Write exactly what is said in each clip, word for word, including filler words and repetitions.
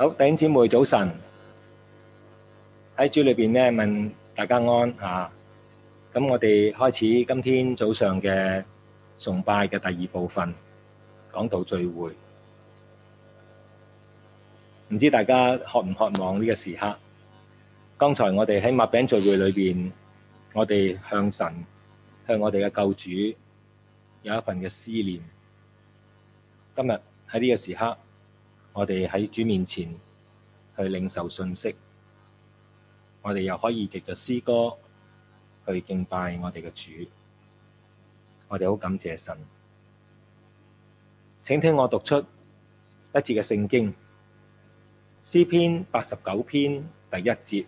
好，弟兄姊妹早晨，喺主裏邊咧問大家安啊。咁我哋開始今天早上嘅崇拜嘅第二部分，講道聚會。唔知大家渴唔渴望呢個時刻？剛才我哋喺擘餅聚會裏邊，我哋向神、向我哋嘅救主有一份嘅思念。今日喺呢個時刻，我哋喺主面前去領受信息，我哋又可以藉着詩歌去敬拜我哋嘅主。我哋好感謝神。請聽我讀出一節嘅聖經，詩篇八十九篇第一節。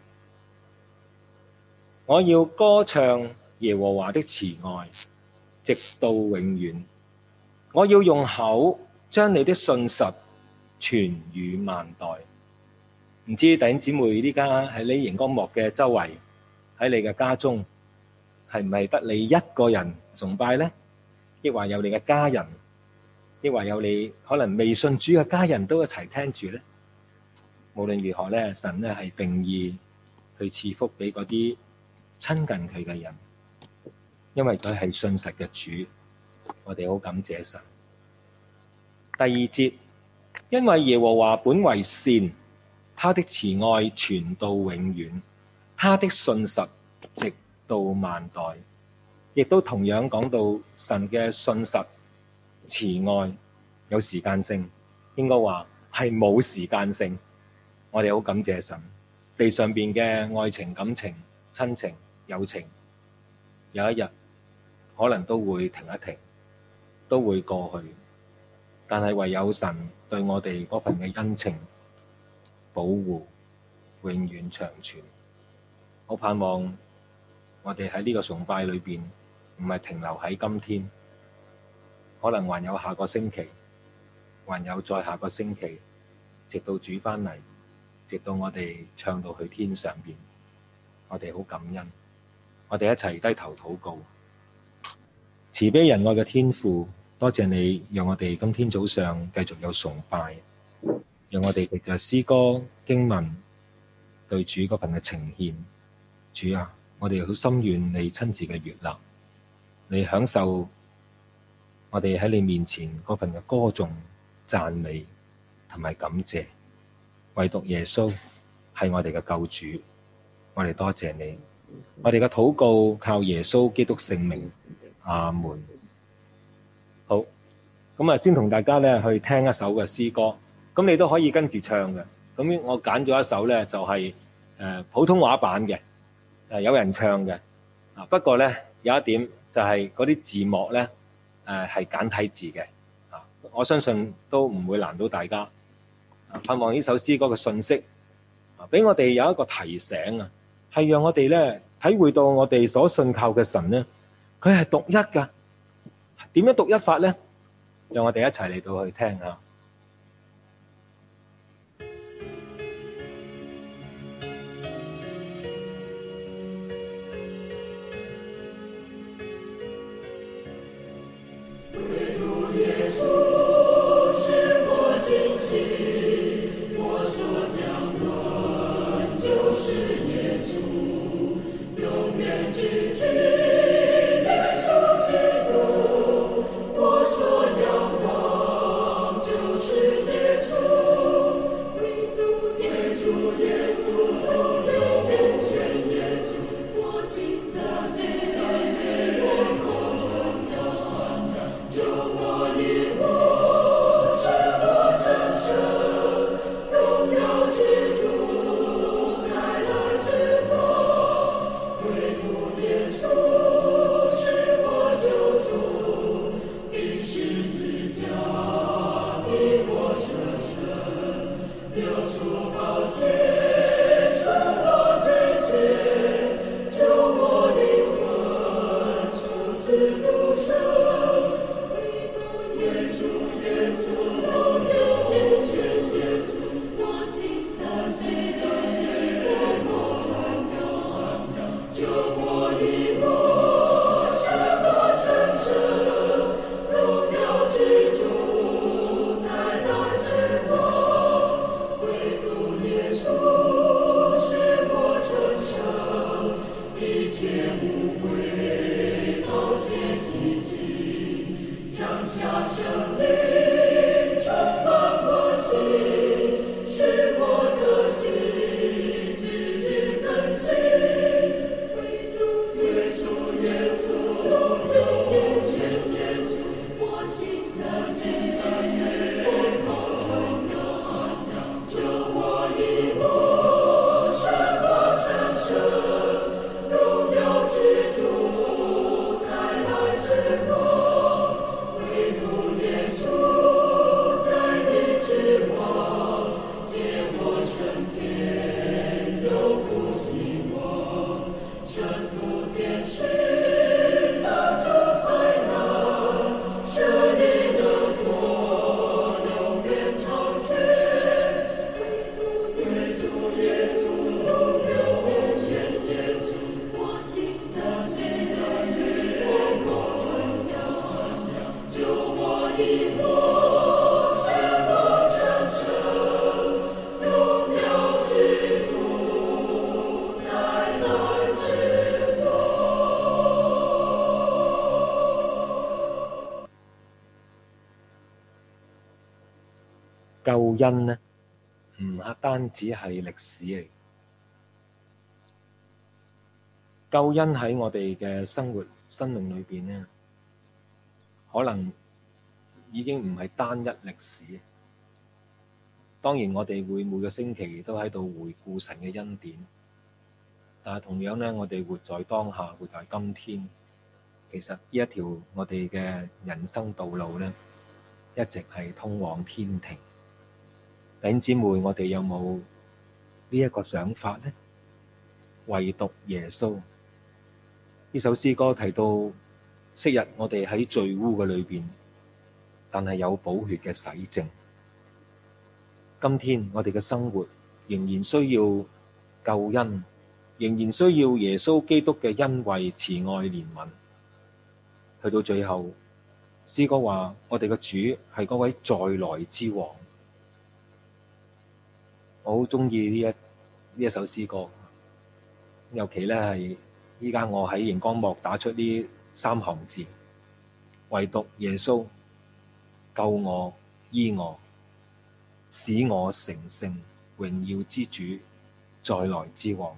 我要歌唱耶和華的慈愛，直到永遠。我要用口將你的信實傳與萬代。唔知弟兄姊妹呢家喺你熒光幕嘅周圍，喺你嘅家中，係唔係得你一個人崇拜呢？抑或有你嘅家人，抑或有你可能未信主嘅家人都一齊聽住呢？無論如何咧，神咧係定義去賜福俾嗰啲親近佢嘅人，因為佢係信實嘅主。我哋好感謝神。第二節，因為耶和華本為善，他的慈愛傳到永遠，他的信實直到萬代。亦都同樣講到神嘅信實、慈愛有時間性，應該話係冇時間性。我哋好感謝神，地上邊嘅愛情、感情、親情、友情，有一日可能都會停一停，都會過去。但係唯有神對我哋嗰份嘅恩情、保護，永遠長存。好盼望我哋喺呢個崇拜裏邊，唔係停留喺今天，可能還有下個星期，還有再下個星期，直到主返嚟，直到我哋唱到去天上邊。我哋好感恩，我哋一齊低頭禱告。慈悲仁愛嘅天父，多謝你讓我哋今天早上繼續有崇拜，讓我哋藉着詩歌經文對主嗰份嘅呈獻。主啊，我哋好心願你親自嘅悅納，你享受我哋喺你面前嗰份嘅歌頌、讚美同埋感謝。唯獨耶穌係我哋嘅救主，我哋多謝你。我哋嘅禱告靠耶穌基督聖名，阿門。好，咁啊，先同大家咧去聽一首嘅詩歌，咁你都可以跟住唱嘅。咁我揀咗一首咧，就係誒普通話版嘅，誒有人唱嘅。啊，不過咧有一點就係嗰啲字幕咧誒係簡體字嘅。啊，我相信都唔會難到大家。啊，盼望呢首詩歌嘅信息啊，俾我哋有一個提醒啊，係讓我哋咧體會到我哋所信靠嘅神咧，佢係獨一㗎。點樣獨一法咧？讓我哋一齊嚟到去聽下。 恩呢，唔單止係歷史嚟，救恩喺我哋嘅生活生命裏邊呢，可能已經唔係單一歷史。當然我哋會每個星期都喺度回顧神嘅恩典，但係同樣呢，我哋活在當下，活在今天，其實呢一條我哋嘅人生道路呢，一直係通往天庭。弟兄姊妹，我哋有冇呢一個想法呢？唯獨耶穌。呢首詩歌提到昔日我哋喺罪污嘅裏邊，但係有寶血嘅洗淨。今天我哋嘅生活仍然需要救恩，仍然需要耶穌基督嘅恩惠、慈愛、憐憫。去到最後，詩歌話我哋嘅主係嗰位再來之王。我好鍾意呢一呢一首詩歌，尤其咧係依家我喺熒光幕打出呢三行字：唯獨耶穌救我、醫我，使我成聖，榮耀之主，再來之王。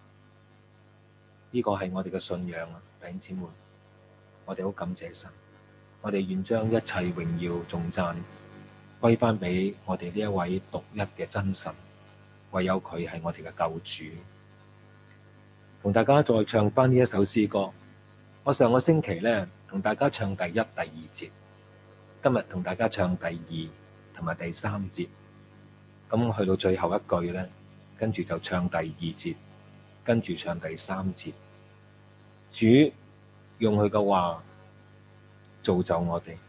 呢個係我哋嘅信仰啊，弟兄姊妹，我哋好感謝神，我哋願將一切榮耀頌讚歸翻俾我哋呢一位獨一嘅真神。唯有佢係我哋嘅救主。同大家再唱翻呢一首詩歌。我上個星期咧同大家唱第一、第二節，今日同大家唱第二同埋第三節。咁去到最後一句咧，跟住就唱第二節，跟住唱第三節。主用佢嘅話造就我哋。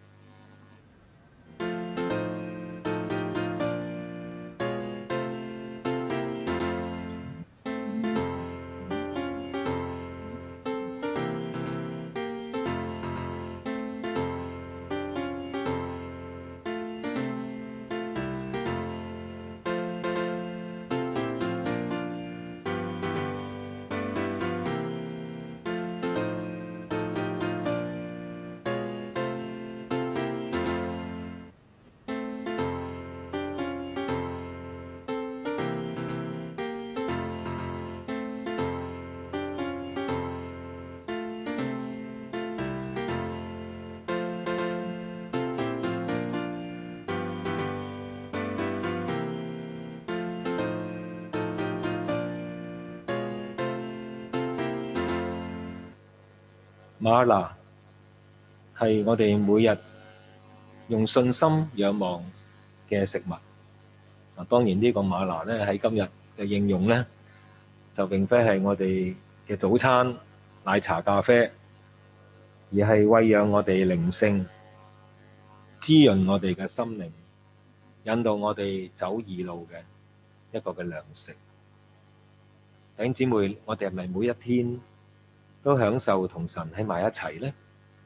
嗎哪係我哋每日用信心仰望嘅食物。啊，當然呢個嗎哪咧喺今日嘅應用咧，就並非係我哋嘅早餐、奶茶、咖啡，而係餵養我哋靈性、滋潤我哋嘅心靈、引導我哋走義路嘅一個嘅糧食。弟兄姊妹，我哋係咪每一天都享受同神喺埋一齊呢？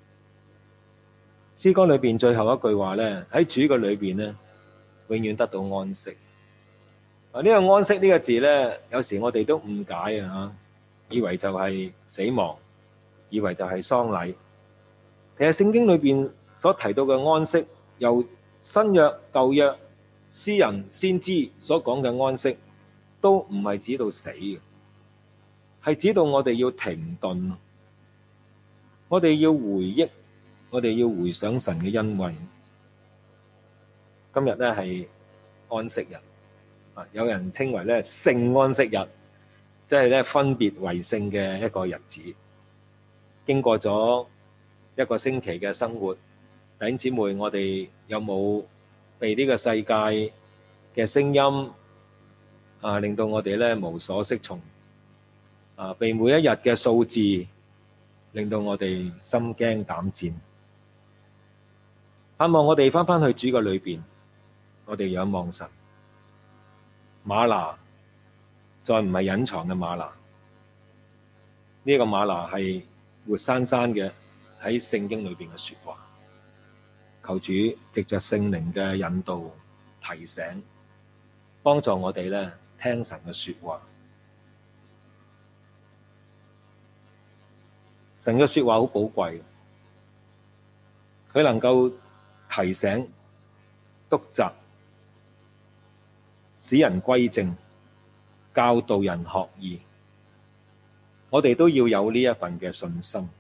詩歌裏邊最後一句話咧，喺主嘅裏邊咧，永遠得到安息。啊，呢個安息呢個字咧，有時我哋都誤解啊，以為就係死亡，以為就係喪禮。其實聖經裏邊所提到嘅安息，由新約、舊約、詩人、先知所講嘅安息，都唔係指到死嘅。係指到我哋要停頓，我哋要回憶，我哋要回想神嘅恩惠。今日咧係安息日，啊，有人稱為咧聖安息日，即係咧分別為聖嘅一個日子。經過咗一個星期嘅生活，弟兄姊妹，我哋有冇被呢個世界嘅聲音啊，令到我哋咧無所適從？啊！被每一日嘅數字令到我哋心驚膽戰，盼望我哋翻返去主嘅裏邊，我哋仰望神。嗎哪再唔係隱藏嘅嗎哪，呢個嗎哪係活生生嘅喺聖經裏邊嘅說話。求主藉着聖靈嘅引導、提醒，幫助我哋咧聽神嘅說話。神嘅說話好寶貴，佢能夠提醒、督責， 使人歸正，教導人學義。我哋都要有呢一份嘅信心。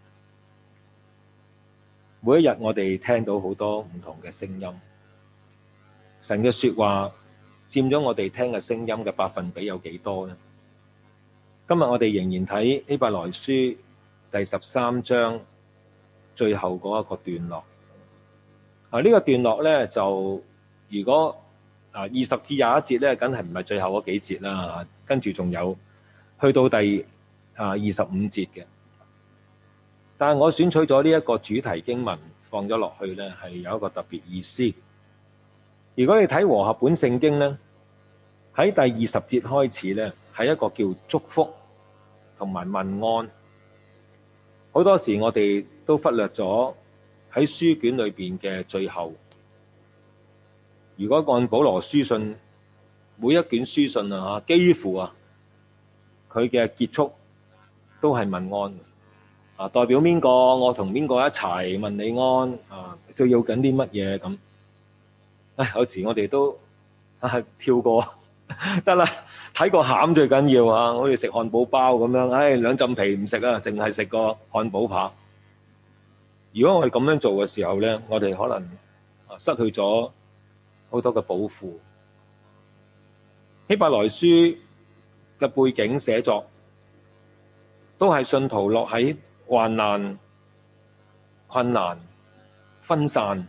每一日我哋聽到好多唔同嘅聲音，神嘅說話佔咗我哋聽嘅聲音嘅百分比有幾多呢？今日我哋仍然睇希伯來書第十三章最後嗰一個段落。啊，呢個段落咧就如果啊二十至廿一節咧，梗係唔係最後嗰幾節啦，跟住仲有去到第啊二十五節嘅。但係我選取咗呢一個主題經文放咗落去咧，係有一個特別意思。如果你睇和合本聖經咧，喺第二十節開始咧，係一個叫祝福同埋問安。好多時我哋都忽略咗喺書卷裏邊嘅最後。如果按保羅書信，每一卷書信啊，幾乎啊，佢嘅結束都係問安啊，代表邊個？我同邊個一齊問你安啊？最要緊啲乜嘢咁？唉，有時我哋都啊跳過得啦，睇個餡最緊要啊！好似食漢堡包咁樣，唉，兩浸皮唔食啊，淨係食個漢堡扒。如果我哋咁樣做嘅時候咧，我哋可能啊失去咗好多嘅寶庫。希伯來書嘅背景寫作都係信徒落喺患難、困難、分散，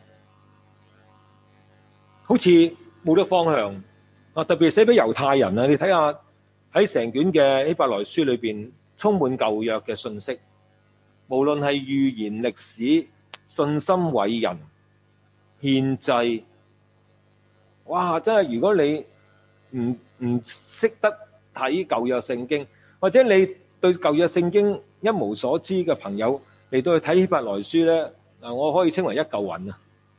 好似冇得方向啊！特別寫俾猶太人啊，你睇下喺成卷嘅希伯來書裏邊，充滿舊約嘅信息，無論係預言歷史、信心偉人、獻祭，哇！真係如果你唔唔識得睇舊約聖經，或者你對舊約聖經一無所知嘅朋友嚟到去睇希伯來書咧，嗱，我可以稱為一嚿雲啊！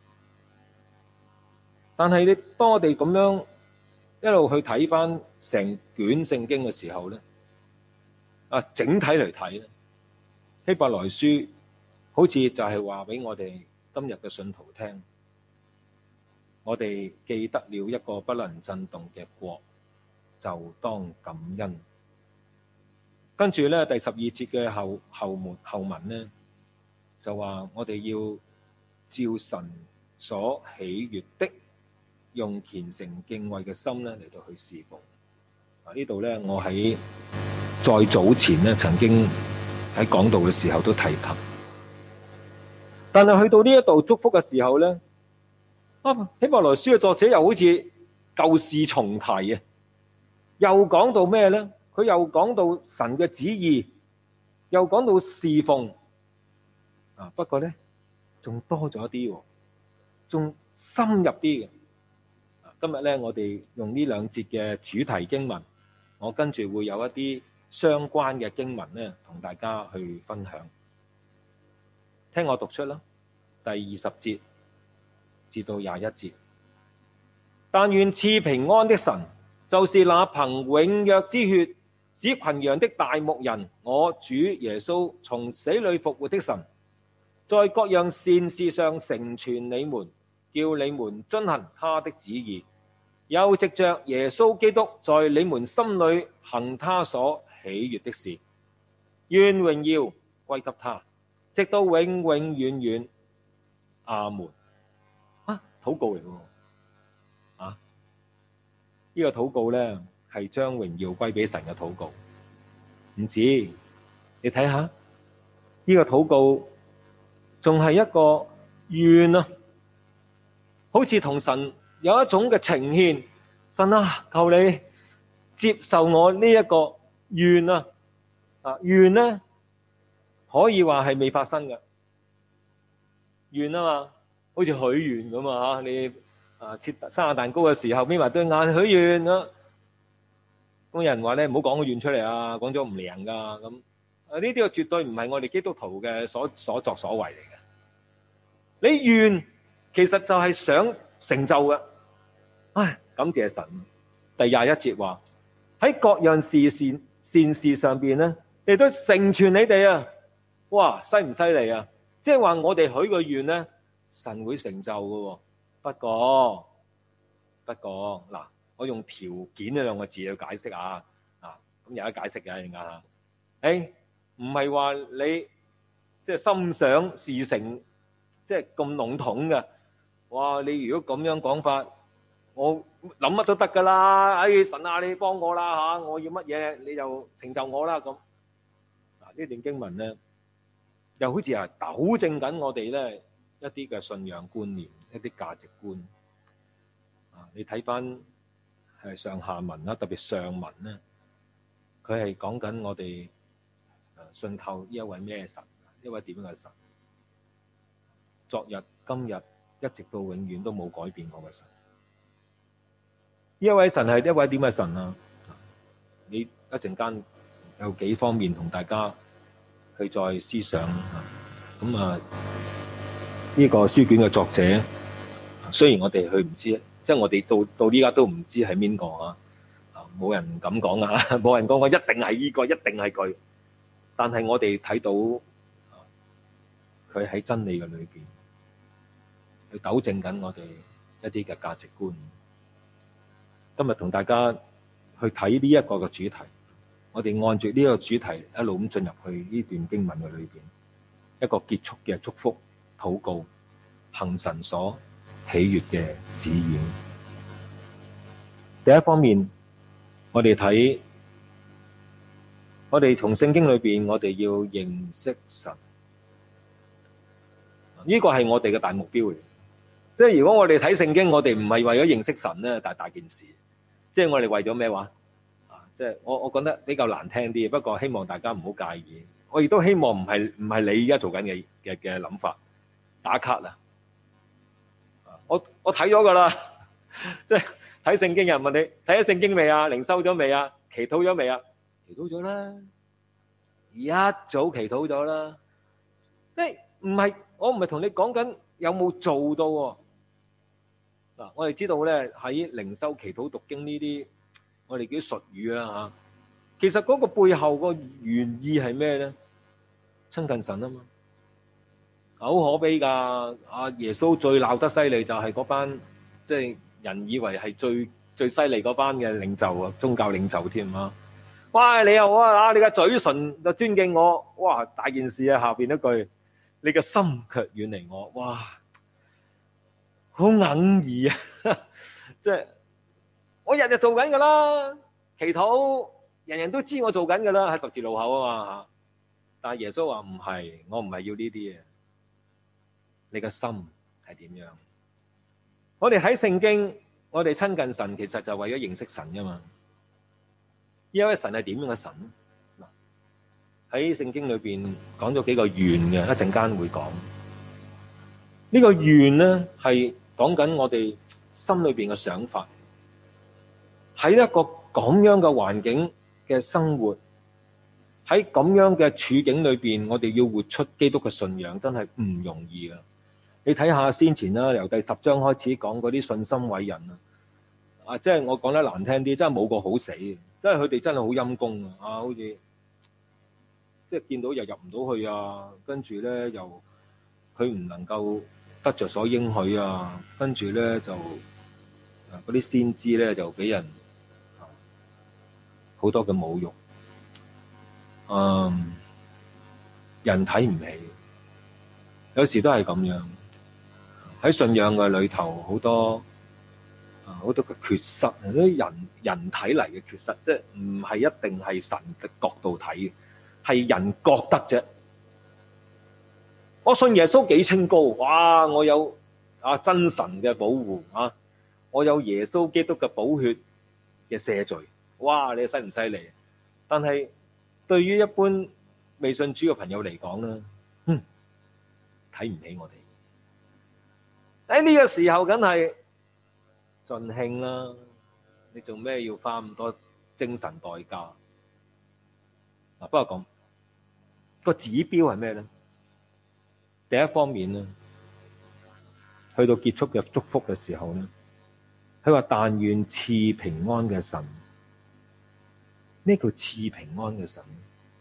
但係你當我哋咁樣一路去睇翻成卷聖經嘅時候咧，啊，整體嚟睇咧，希伯來書好似就係話俾我哋今日嘅信徒聽，我哋記得了一個不能震動嘅國，就當感恩。跟住咧，第十二節嘅後後門後文咧，就話我哋要照神所喜悅的，用虔誠敬畏嘅心咧嚟到去侍奉。啊，呢度咧，我喺再早前咧，曾經喺講道嘅時候都提及。但係去到呢一度祝福嘅時候咧，啊，希伯來書嘅作者又好似舊事重提啊，又講到咩咧？佢又講到神嘅旨意，又講到侍奉。啊，不過咧，仲多咗啲，仲深入啲嘅。今日咧，我哋用呢兩節嘅主題經文，我跟住會有一啲相關嘅經文咧，同大家去分享。聽我讀出啦，第二十節至到廿一節。但願賜平安的神，就是那憑永約之血使群羊的大牧人，我主耶穌從死裏復活的神，在各樣善事上成全你們，叫你們遵行他的旨意，又藉着耶穌基督在你們心裏行他所喜悅的事。願榮耀歸給他，直到永永遠遠。阿門。啊，禱告嚟喎。啊，呢個禱告咧係將榮耀歸俾神嘅禱告。唔止，你睇下呢個禱告仲係一個願啊，好似同神有一種嘅呈獻。神啊，求你接受我呢一個願啊！啊，願咧可以話係未發生嘅願啊嘛，好似許願咁啊吓，你啊切生日蛋糕嘅時候眯埋對眼許願啊，咁有人話咧唔好講個願出嚟啊，講咗唔靈噶咁啊，呢啲個絕對唔係我哋基督徒嘅所所作所為嚟嘅。你願其實就係想成就嘅。唉，感謝神。第廿一節話喺各樣事善善事上邊咧，你都成全你哋啊！哇，犀唔犀利啊？即係話我哋許個願咧，神會成就嘅。不過不過嗱， 我用條件呢兩個字去解釋啊，啊，咁有得解釋嘅，而家嚇，誒，唔係話你即係心想事成，即係咁籠統嘅。哇！你如果咁樣講法，我諗乜都得噶啦。哎，神啊，你幫我啦嚇，我要乜嘢你就成就我啦咁。嗱，呢段經文咧，又好似係糾正緊我哋咧一啲嘅信仰觀念、一啲價值觀。啊，你睇翻係上下文啦，特別上文咧，佢係講緊我哋誒信靠呢一位咩神，一位點樣嘅神？昨日、今日一直到永遠都冇改變過嘅神。呢一位神係一位點嘅神啊？你一陣間有幾方面同大家去再思想。咁啊，呢個書卷嘅作者，雖然我哋去唔知，即係我哋到到依家都唔知係邊個啊，冇人敢講啊，冇人講我一定係呢個，一定係佢。但係我哋睇到佢喺真理嘅裏邊，去糾正緊我哋一啲嘅價值觀。今日同大家去睇呢一個嘅主題，我哋按住呢個主題一路咁進入去呢段經文嘅裏邊，一個結束嘅祝福禱告，行神所喜悅嘅旨意。第一方面，我哋睇，我哋從聖經裏邊，我哋要認識神，呢個係我哋嘅大目標嚟。即係如果我哋睇聖經，我哋唔係為咗認識神咧，大大件事。即係我哋為咗咩話？啊，即係我我覺得比較難聽啲，不過希望大家唔好介意。我亦都希望唔係唔係你而家做緊嘅嘅嘅諗法，打卡啦。我我睇咗噶啦，即係睇聖經，有人問你睇咗聖經未啊？靈修咗未啊？祈禱咗未啊？祈禱咗啦，一早祈禱咗啦。即係唔係我唔係同你講緊有冇做到喎。嗱，我哋知道咧，喺靈修、祈禱、讀經呢啲，我哋叫術語啦嚇。其實嗰個背後個原意係咩咧？親近神啊嘛。好可悲㗎！阿耶穌最鬧得犀利就係嗰班，即係人以為係最最犀利嗰班嘅領袖啊，宗教領袖添啊！哇！你又啊，你嘅嘴唇就尊敬我，哇！大件事啊！下邊一句，你嘅心卻遠離我，哇！好哽耳啊！即係我日日做緊噶啦，祈禱人人都知我做緊噶啦，喺十字路口啊嘛。但係耶穌話唔係，我唔係要呢啲嘢。你嘅心係點樣？我哋喺聖經，我哋親近神，其實就為咗認識神噶嘛。因為神係點樣嘅神？嗱，喺聖經裏邊講咗幾個願嘅，一陣間會講。呢個願咧係講緊我哋心裏邊嘅想法，喺一個咁樣嘅環境嘅生活，喺咁樣嘅處境裏邊，我哋要活出基督嘅信仰，真係唔容易噶。你睇下先前啦，由第十章開始講嗰啲信心偉人啊，啊，即係我講得難聽啲，真係冇個好死嘅，即係佢哋真係好陰功啊，啊，好似即係見到又入唔到去啊，跟住咧又佢唔能夠得着所應許啊，跟住咧就嗰啲先知咧就俾人好多嘅侮辱，嗯，人睇唔起，有時都係咁樣。喺信仰嘅裏頭，好多啊好多嘅缺失，啲人人睇嚟嘅缺失，即係唔係一定係神嘅角度睇嘅，係人覺得啫。我信耶穌幾清高，哇！我有啊真神嘅保護啊，我有耶穌基督嘅寶血嘅赦罪，哇！你犀唔犀利？但係對於一般未信主嘅朋友嚟講咧，嗯，睇唔起我哋。喺呢個時候，梗係盡興啦！你做咩要花咁多精神代價？嗱，不過講個指標係咩咧？第一方面咧，去到結束嘅祝福嘅時候咧，佢話但願賜平安嘅神，咩叫賜平安嘅神？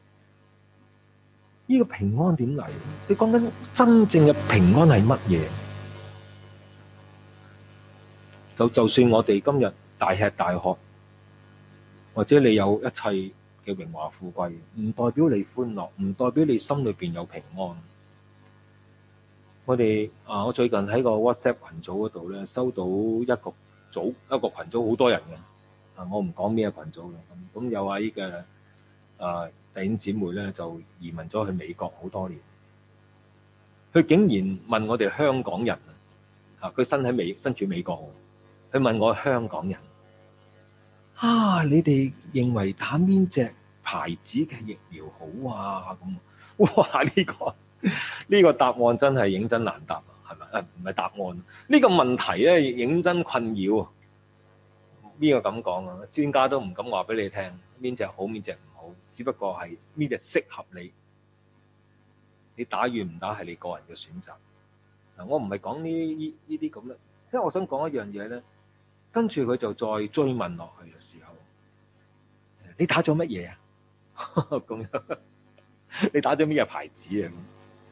呢個平安點嚟？你講緊真正嘅平安係乜嘢？就就算我哋今日大吃大喝，或者你有一切嘅榮華富貴，唔代表你歡樂，唔代表你心裏邊有平安。我哋啊，我最近喺個 WhatsApp 群組嗰度咧，收到一個組一個群組好多人嘅，啊，我唔講咩群組嘅，咁咁有位嘅啊弟兄姊妹咧就移民咗去美國好多年，佢竟然問我哋香港人啊，佢身喺美身處美國，佢問我香港人啊，你哋認為打邊隻牌子嘅疫苗好啊？咁哇呢個〜呢個答案真係認真難答，係咪？誒，唔係答案，呢個問題咧認真困擾。邊個咁講啊？專家都唔敢話俾你聽邊隻好，邊隻唔好，只不過係邊隻適合你。你打與唔打係你個人嘅選擇。嗱，我唔係講呢呢呢啲咁咧，即係我想講一樣嘢咧。跟住佢就再追問落去嘅時候，你打咗乜嘢啊？咁樣，你打咗乜嘢牌子啊？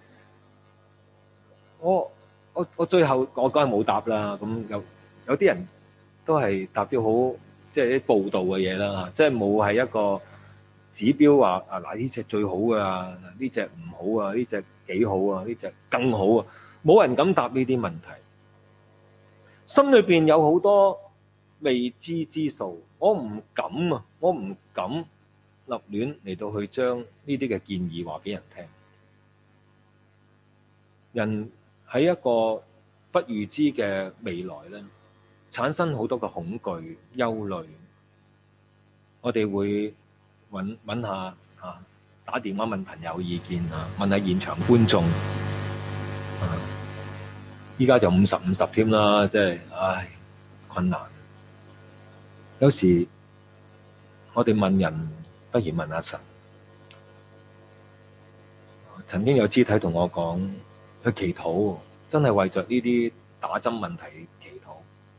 我我我最後我梗係冇答啦，咁有有啲人都係答啲好即係啲報道嘅嘢啦，即係冇係一個指標話啊嗱呢隻最好噶，呢隻唔好啊，呢隻幾好啊，呢隻更好啊，冇人敢答呢啲問題，心裏邊有好多未知之數，我唔敢啊，我唔敢立亂嚟到去將呢啲嘅建議話俾人聽，人。喺一個不預知嘅未來咧，產生好多嘅恐懼、憂慮。我哋會揾揾下啊，打電話問朋友意見啊，問下現場觀眾。啊，依家就五十五十添啦，即係唉困難。有時我哋問人，不如問下神。曾經有肢體同我講。去祈禱，真係為着呢啲打針問題祈禱。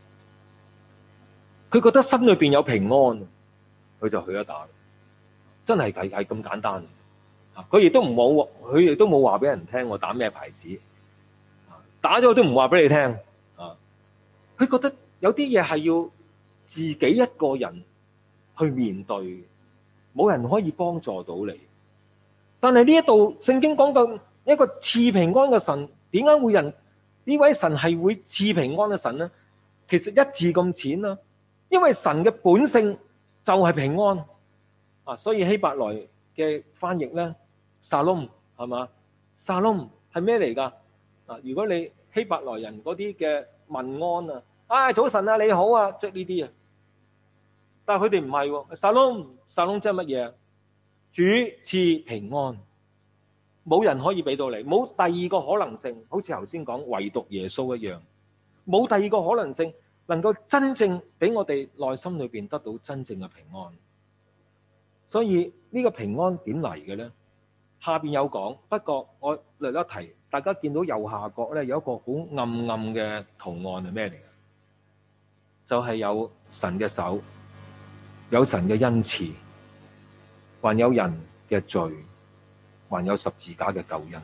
佢覺得心裏邊有平安，佢就去咗打。真係係係咁簡單。啊，佢亦都唔冇，佢亦都冇話俾人聽我打咩牌子。打咗都唔話俾你聽。啊，佢覺得有啲嘢係要自己一個人去面對，冇人可以幫助到你。但係呢一度聖經講到。一個賜平安嘅神，點解會人呢位神係會賜平安嘅神呢？其實一字咁淺啦，因為神嘅本性就係平安啊，所以希伯來嘅翻譯咧，沙龍係嘛？沙龍係咩嚟噶？啊，如果你希伯來人嗰啲嘅問安啊，啊早晨啊你好啊，即係呢啲啊，但係佢哋唔係喎，沙龍沙龍即係乜嘢？主賜平安。冇人可以俾到你，冇第二個可能性，好似頭先講，唯獨耶穌一樣，冇第二個可能性能夠真正俾我哋內心裏邊得到真正嘅平安。所以呢個平安點嚟嘅咧？下邊有講，不過我略一提，大家見到右下角咧有一個好暗暗嘅圖案係咩嚟嘅？就係有神嘅手，有神嘅恩慈，還有人嘅罪。還有十字架嘅救恩，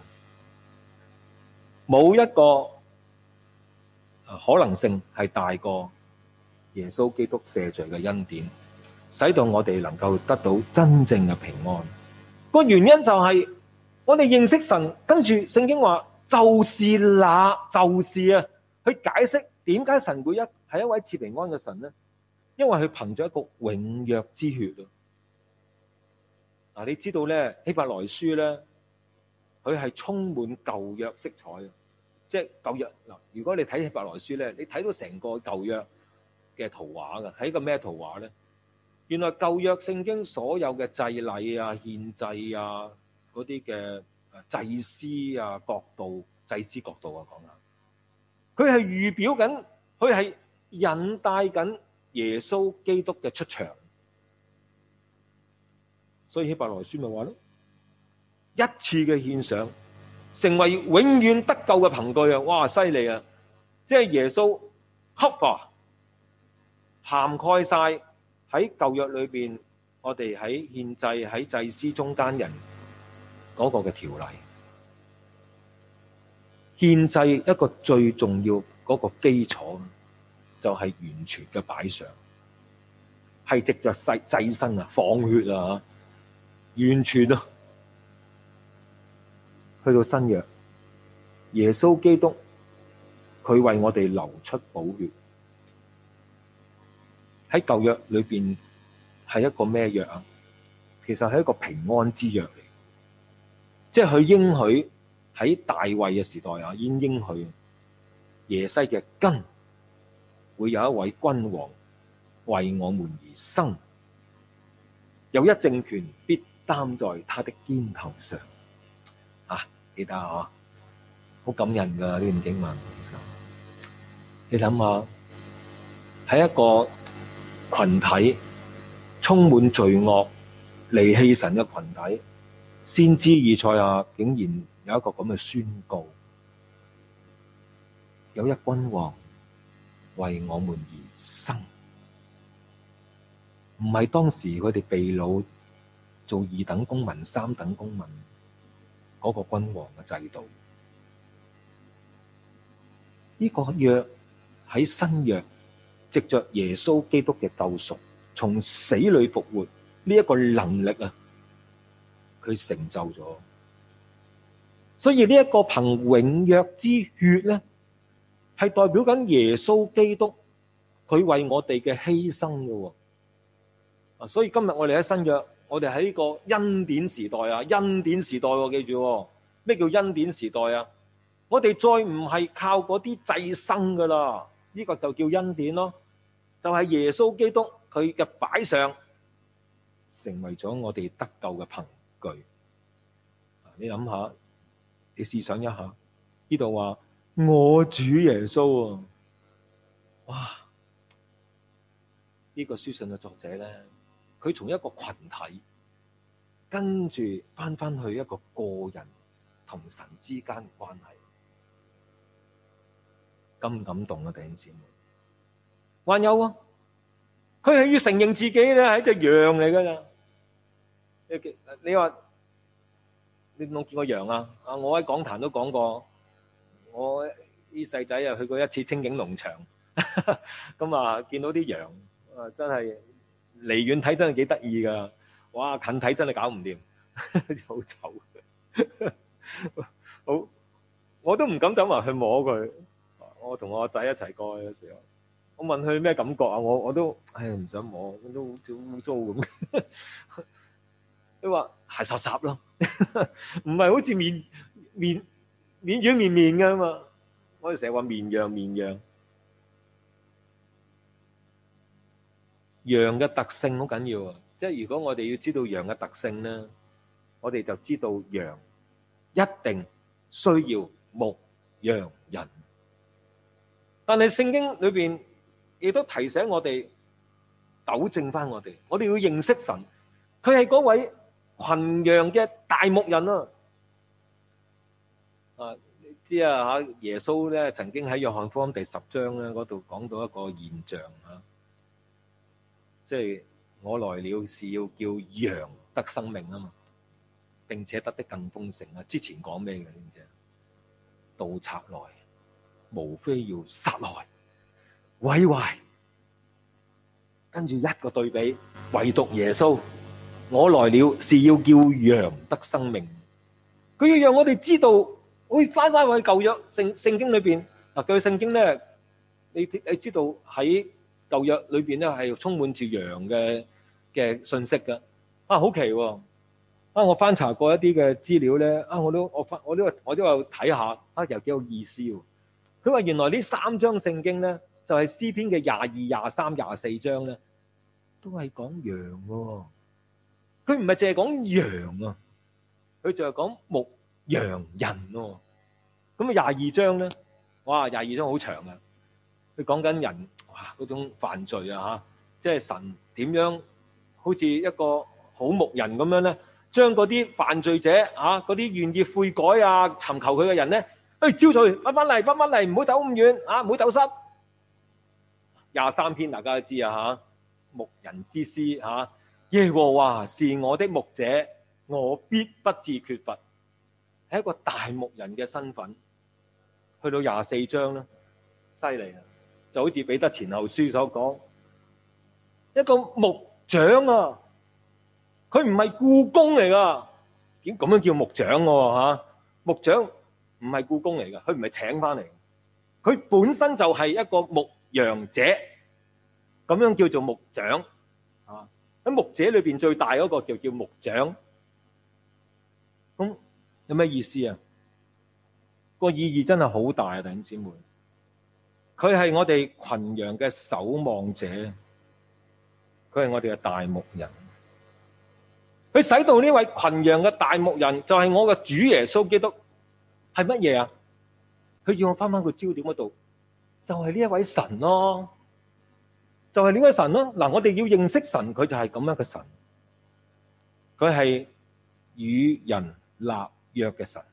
冇一個可能性係大過耶穌基督赦罪嘅恩典，使到我哋能夠得到真正嘅平安。個原因就係我哋認識神，跟住聖經話就是那就是啊，去解釋點解神會一係一位賜平安嘅神呢？因為佢憑咗一個永約之血啊！嗱，你知道咧希伯來書咧，佢係充滿舊約色彩嘅，即係舊約嗱。如果你睇希伯來書咧，你睇到成個舊約嘅圖畫嘅，係一個咩圖畫咧？原來舊約聖經所有嘅祭禮啊、獻祭啊、嗰啲嘅祭司啊、國度、祭司國度啊，講下，佢係預表緊，佢係引帶緊耶穌基督嘅出場。所以希伯來書咪話咯，一次嘅獻上成為永遠得救嘅憑據啊！哇，犀利啊！即係耶穌 cover 涵蓋晒喺舊約裏邊，我哋喺獻祭喺祭司中間人嗰個嘅條例。獻祭一個最重要嗰個基礎就係完全嘅擺上， 係藉着祭祭牲啊，放血啊，完全啊，去到新約，耶穌基督佢為我哋流出寶血。喺舊約裏邊係一個咩約啊？其實係一個平安之約嚟，即係佢應許喺大衛嘅時代啊，已經應許耶西嘅根會有一位君王為我們而生，有一政權必擔在他的肩頭上。啊，記得啊，好感人噶呢段經文。你諗下，喺一個群體充滿罪惡、離棄神嘅群體，先知以賽亞竟然有一個咁嘅宣告：有一君王為我們而生。唔係當時佢哋被擄做二等公民、三等公民嗰個君王嘅制度。呢個約喺新約，藉着耶穌基督嘅救贖，從死裏復活呢一個能力啊，佢成就咗。所以呢一個憑永約之血咧，係代表緊耶穌基督佢為我哋嘅犧牲嘅。啊，所以今日我哋喺新約，我哋喺呢個恩典時代啊，恩典時代喎，記住咩叫恩典時代啊？我哋再唔係靠嗰啲祭牲噶啦，呢個就叫恩典咯。就係耶穌基督佢嘅擺上，成為咗我哋得救嘅憑據。你諗下，你試想一下，呢度話我主耶穌啊，哇！呢個書信嘅作者咧，佢從一個群體跟住翻翻去一個個人同神之間嘅關係，咁感動啊！弟兄姊妹，還有啊，佢係要承認自己咧係一隻羊嚟噶咋？你你話你有冇見過羊啊？啊，我喺講壇都講過，我啲細仔啊去過一次清境農場，咁啊見到啲羊啊，真係離遠睇真係幾得意噶，哇！近睇真係搞唔掂，好醜，好，我都唔敢走埋去摸佢。我同我個仔一齊過去嘅時候，我問佢咩感覺啊？我我都唉唔想摸，都好似污糟咁。佢話係濕濕咯，唔係好似綿綿綿軟綿綿噶嘛。我哋成日話綿羊綿羊，羊嘅特性好緊要啊！即係如果我哋要知道羊嘅特性咧，我哋就知道羊一定需要牧羊人。但係聖經裏邊亦都提醒我哋，糾正翻我哋，我哋要認識神，佢係嗰位群羊嘅大牧人啊！啊，你知啊吓，耶穌咧曾經喺約翰福音第十章咧嗰度講到一個現象啊，即係我來了是要叫羊得生命啊嘛，並且得的更豐盛啊！之前講咩嘅？知唔知啊？盜賊來，無非要殺害、毀壞，跟住一個對比，唯獨耶穌，我來了是要叫羊得生命。佢要讓我哋知道，會翻翻去舊約聖聖經裏邊嗱，舊約聖經咧，你你知道喺舊約裏邊咧係充滿住羊嘅嘅信息噶。啊，好奇喎！啊，我翻查過一啲嘅資料咧，啊，我都我翻我都我都有睇下，啊，又幾有意思喎。佢話原來呢三章聖經咧，就係詩篇嘅廿二、廿三、廿四章咧，都係講羊嘅。佢唔係淨係講羊啊，佢就係講牧羊人咯。咁啊廿二章咧，哇廿二章好長啊！佢講緊人哇嗰種犯罪啊吓，即係神點樣好似一個好牧人咁樣咧，將嗰啲犯罪者啊，嗰啲願意悔改啊、尋求佢嘅人咧。誒，招佢翻翻嚟，翻翻嚟，唔好走咁遠啊！唔好走失。廿三篇大家都知啊吓，牧人之詩吓，耶和華是我的牧者，我必不致缺乏，係一個大牧人嘅身份。去到廿四章咧，犀利啊！就好似彼得前後書所講， 一個木長啊，佢唔係僱工嚟噶，點咁樣叫木長喎吓？木長唔係僱工嚟噶，佢唔係請翻嚟，佢本身就係一個牧羊者，咁樣叫做木長啊。喺牧者裏邊最大嗰個就叫木長，咁有咩意思啊？個意義真係好大啊，弟兄姊妹。佢係我哋群羊嘅守望者，佢係我哋嘅大牧人。佢使到呢位群羊嘅大牧人，就係我嘅主耶穌基督，係乜嘢啊？佢要我翻翻個焦點嗰度，就係呢一位神咯，就係呢位神咯。嗱，我哋要認識神，佢就係咁樣嘅神，佢係與人立約嘅神。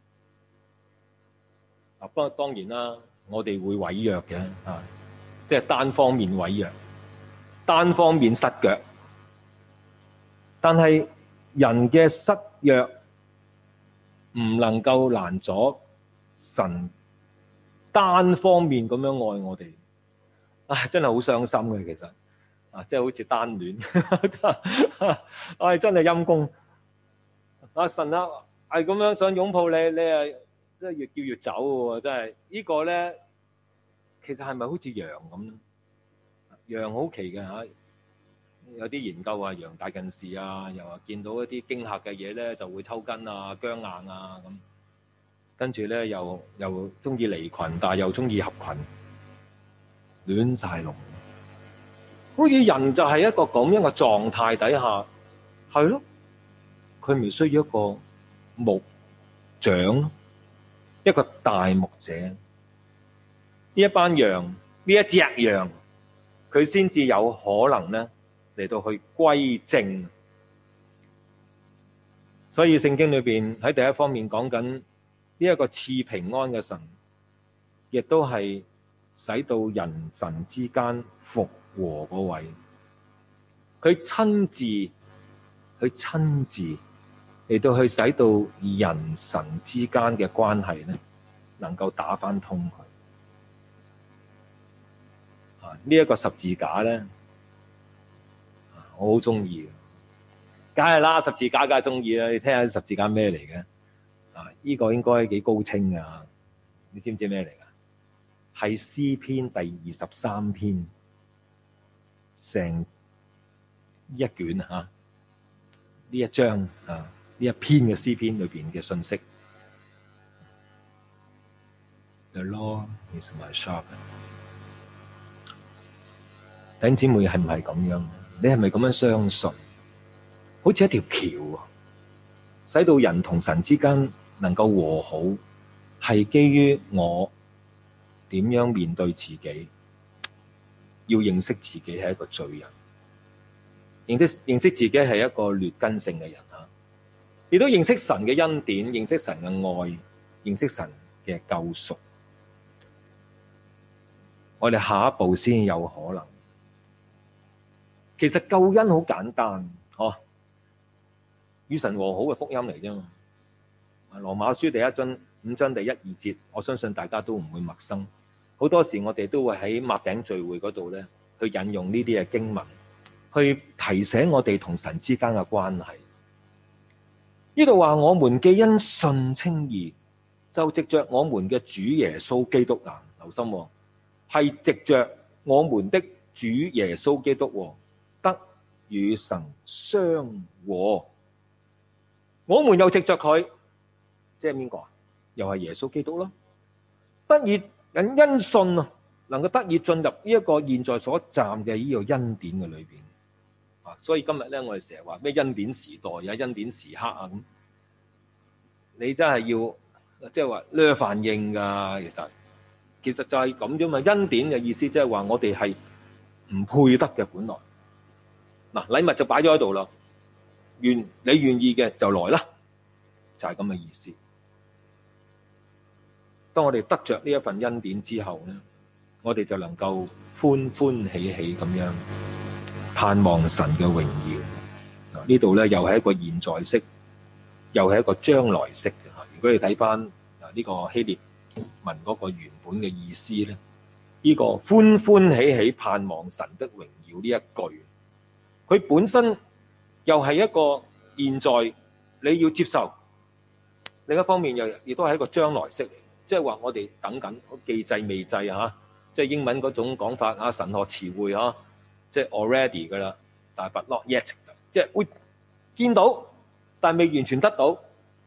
不過當然啦，我哋會違約嘅，啊，即係單方面違約，單方面失腳。但係人嘅失約唔能夠攔阻神單方面咁樣愛我哋。啊，真係好傷心嘅，其實啊，即係好似單戀，唉，真係陰公。阿神啊，係咁樣想擁抱你，你係。真係越叫越走喎！真係呢個咧，其實係咪好似羊咁咧？羊好奇嘅嚇，有啲研究話羊大近視啊，又話見到一啲驚嚇嘅嘢咧就會抽筋啊、僵硬啊咁。跟住咧又又中意離群，但係又中意合群，亂晒龍。好似人就係一個咁樣嘅狀態底下，係咯，佢咪需要一個牧長？一個大牧者，呢一班羊，呢一隻羊，佢先至有可能咧嚟到去歸正。所以聖經裏邊喺第一方面講緊呢一個賜平安嘅神，亦都係使到人神之間復和嗰位。佢親自，佢親自。嚟到去使到人神之間嘅關係咧，能夠打翻通佢。啊，呢一個十字架咧，我好中意。梗係啦，十字架梗係中意啦。你聽下十字架咩嚟嘅？啊，呢個應該幾高清噶。你知唔知咩嚟噶？係詩篇第二十三篇，成一卷吓，呢一章啊。呢一篇嘅詩篇裏邊嘅信息 ，The Lord is my shepherd。弟兄姊妹係唔係咁樣？你係咪咁樣相信？好似一條橋啊，使到人同神之間能夠和好，係基於我點樣面對自己，要認識自己係一個罪人，認識認識自己係一個劣根性嘅人。亦都認識神嘅恩典，認識神嘅愛，認識神嘅救贖。我哋下一步先有可能。其實救恩好簡單，嗬、啊，與神和好嘅福音嚟啫嘛。羅馬書第一章五章第一二節，我相信大家都唔會陌生。好多時我哋都會喺擘餅聚會嗰度咧，去引用呢啲嘅經文，去提醒我哋同神之間嘅關係。呢度話我們既因信稱義，就藉着我們嘅主耶穌基督啊，留心喎，係藉着我們的主耶穌基督得與神相和。我們又藉着佢，即係邊個啊？又係耶穌基督咯，得以因因信啊，能夠得以進入呢一個現在所站嘅呢個恩典嘅裏邊。所以今日咧，我哋成日話咩恩典時代啊、恩典時刻啊咁，你真係要即係話略反應噶。其實其實就係咁啫嘛。恩典嘅意思即係話我哋係唔配得嘅本來。嗱，禮物就擺咗喺度啦，願你願意嘅就來啦，就係咁嘅意思。當我哋得着呢一份恩典之後咧，我哋就能夠歡歡喜喜咁樣盼望神嘅榮耀。呢度咧又係一個現在式，又係一個將來式嘅。如果你睇翻呢個希臘文嗰個原本嘅意思咧，呢個歡歡喜喜盼望神的榮耀呢一句， 佢本身又係一個現在你要接受，另一方面又亦都係一個將來式嚟，即係話我哋等緊既制未制啊，即係英文嗰種講法啊，神學詞彙啊，即係 already 噶啦，但係 but not yet， 即係會見到，但係未完全得到。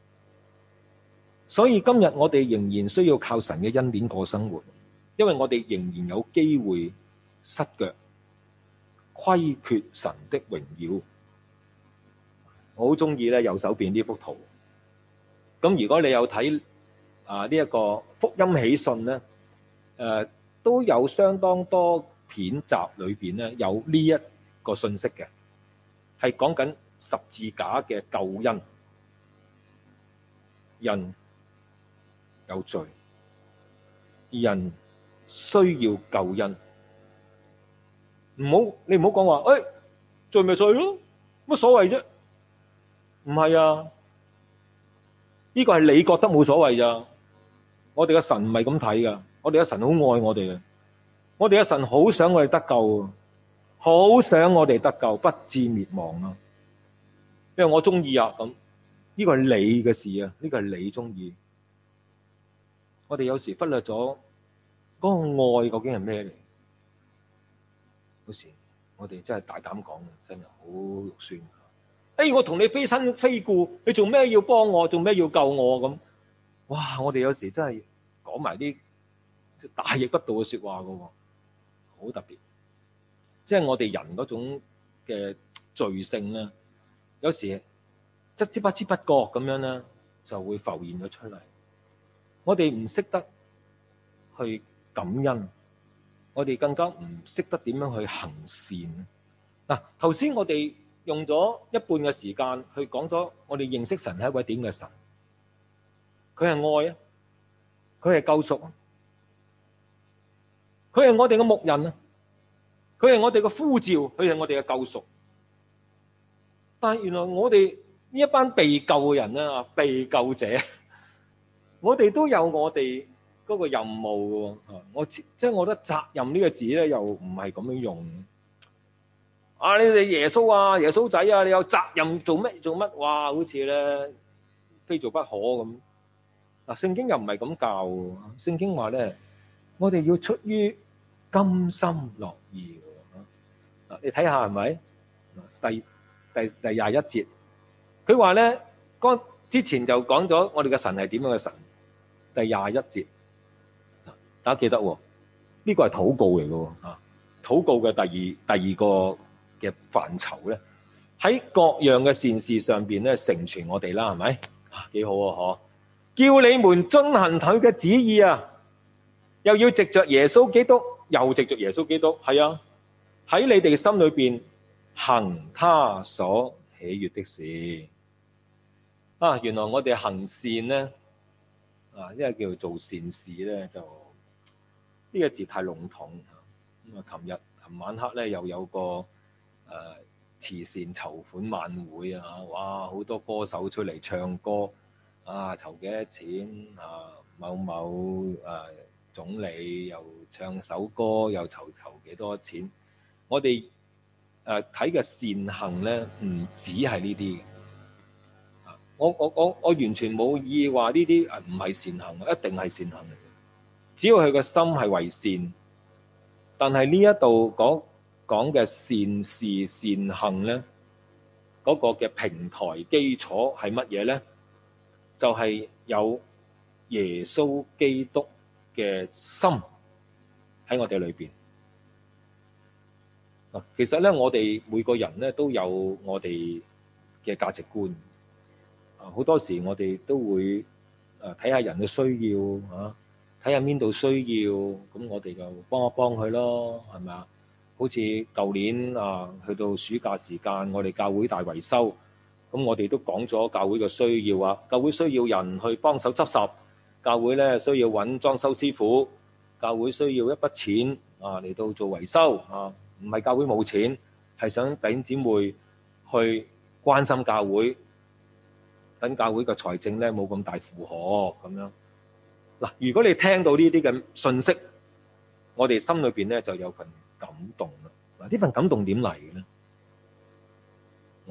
所以今日我哋仍然需要靠神嘅恩典過生活，因為我哋仍然有機會失腳，虧缺神的榮耀。我好中意咧右手邊呢幅圖。咁如果你有睇啊呢一個福音喜訊咧，誒、呃、都有相當多片集裏邊咧有呢一個信息嘅，係講緊十字架嘅救恩。人有罪，人需要救恩。唔好你唔好講話，誒罪咪罪咯，乜所謂啫？唔係啊，呢個係你覺得冇所謂咋。我哋嘅神唔係咁睇噶，我哋嘅神好愛我哋嘅，我哋嘅神好想我哋得救，好想我哋得救，不致滅亡啊。因為我中意啊，咁呢個係你嘅事啊，呢個係你中意。我哋有時忽略咗嗰個愛究竟係咩嚟？有時我哋真係大膽講，真係好肉酸。誒，我同你非親非故，你做咩要幫我？做咩要救我咁？哇！我哋有時真係講埋啲大逆不道嘅說話噶，好特別。即係我哋人嗰種嘅罪性咧，有時即知不知不覺咁樣咧，就會浮現咗出嚟。我哋唔識得去感恩，我哋更加唔識得點樣去行善。嗱，頭先我哋用咗一半嘅時間去講咗，我哋認識神係一位點嘅神。佢係愛啊，佢係救贖啊，佢係我哋嘅牧人啊，佢係我哋嘅呼召，佢係我哋嘅救贖。但係原來我哋呢一班被救嘅人咧，被救者，我哋都有我哋嗰個任務嘅。我即係我覺得責任呢個字咧，又唔係咁樣用。啊，你哋耶穌啊，耶穌仔啊，你有責任做咩做乜？哇，好似咧非做不可咁。嗱，聖經又唔係咁教。聖經話咧，我哋要出於甘心樂意。嗱，你睇下係咪？第第第廿一節，佢話咧，剛之前就講咗我哋嘅神係點樣嘅神。第廿一節，大家記得喎，呢個係禱告嚟嘅。啊，禱告嘅第二第二個嘅範疇咧，喺各樣嘅善事上邊咧，成全我哋啦，係咪？啊，幾好啊，嗬！叫你們遵行佢嘅旨意啊，又要藉着耶穌基督，又藉着耶穌基督，係啊，喺你哋心裏邊行他所喜悅的事。啊，原來我哋行善咧，啊，因為叫做善事咧，就呢個字太籠統。咁啊，琴日琴晚黑咧又有個誒慈善籌款晚會啊，哇，好多歌手出嚟唱歌。啊，籌幾多錢啊？某某誒、啊、總理又唱首歌，又籌籌幾多錢？我哋誒睇嘅善行咧，唔止係呢啲嘅。我我我我完全冇意話呢啲誒唔係善行，一定係善行嚟嘅。只要佢個心係為善，但係呢一度講講嘅善事善行咧，嗰、那個嘅平台基礎係乜嘢咧？就係有耶穌基督嘅心喺我哋裏邊。其實咧，我哋每個人咧都有我哋嘅價值觀。啊，好多時我哋都會誒睇下人嘅需要啊，睇下邊度需要，咁我哋就幫一幫佢咯，係咪啊？好似舊年啊，去到暑假時間，我哋教會大維修。咁我哋都講咗教會嘅需要啊，教會需要人去幫手執拾，教會咧需要揾裝修師傅，教會需要一筆錢啊嚟到做維修啊，唔係教會冇錢，係想弟兄姊妹去關心教會，等教會嘅財政咧冇咁大負荷咁樣。嗱，如果你聽到呢啲嘅信息，我哋心裏邊咧就有份感動啦。嗱，呢份感動點嚟嘅咧？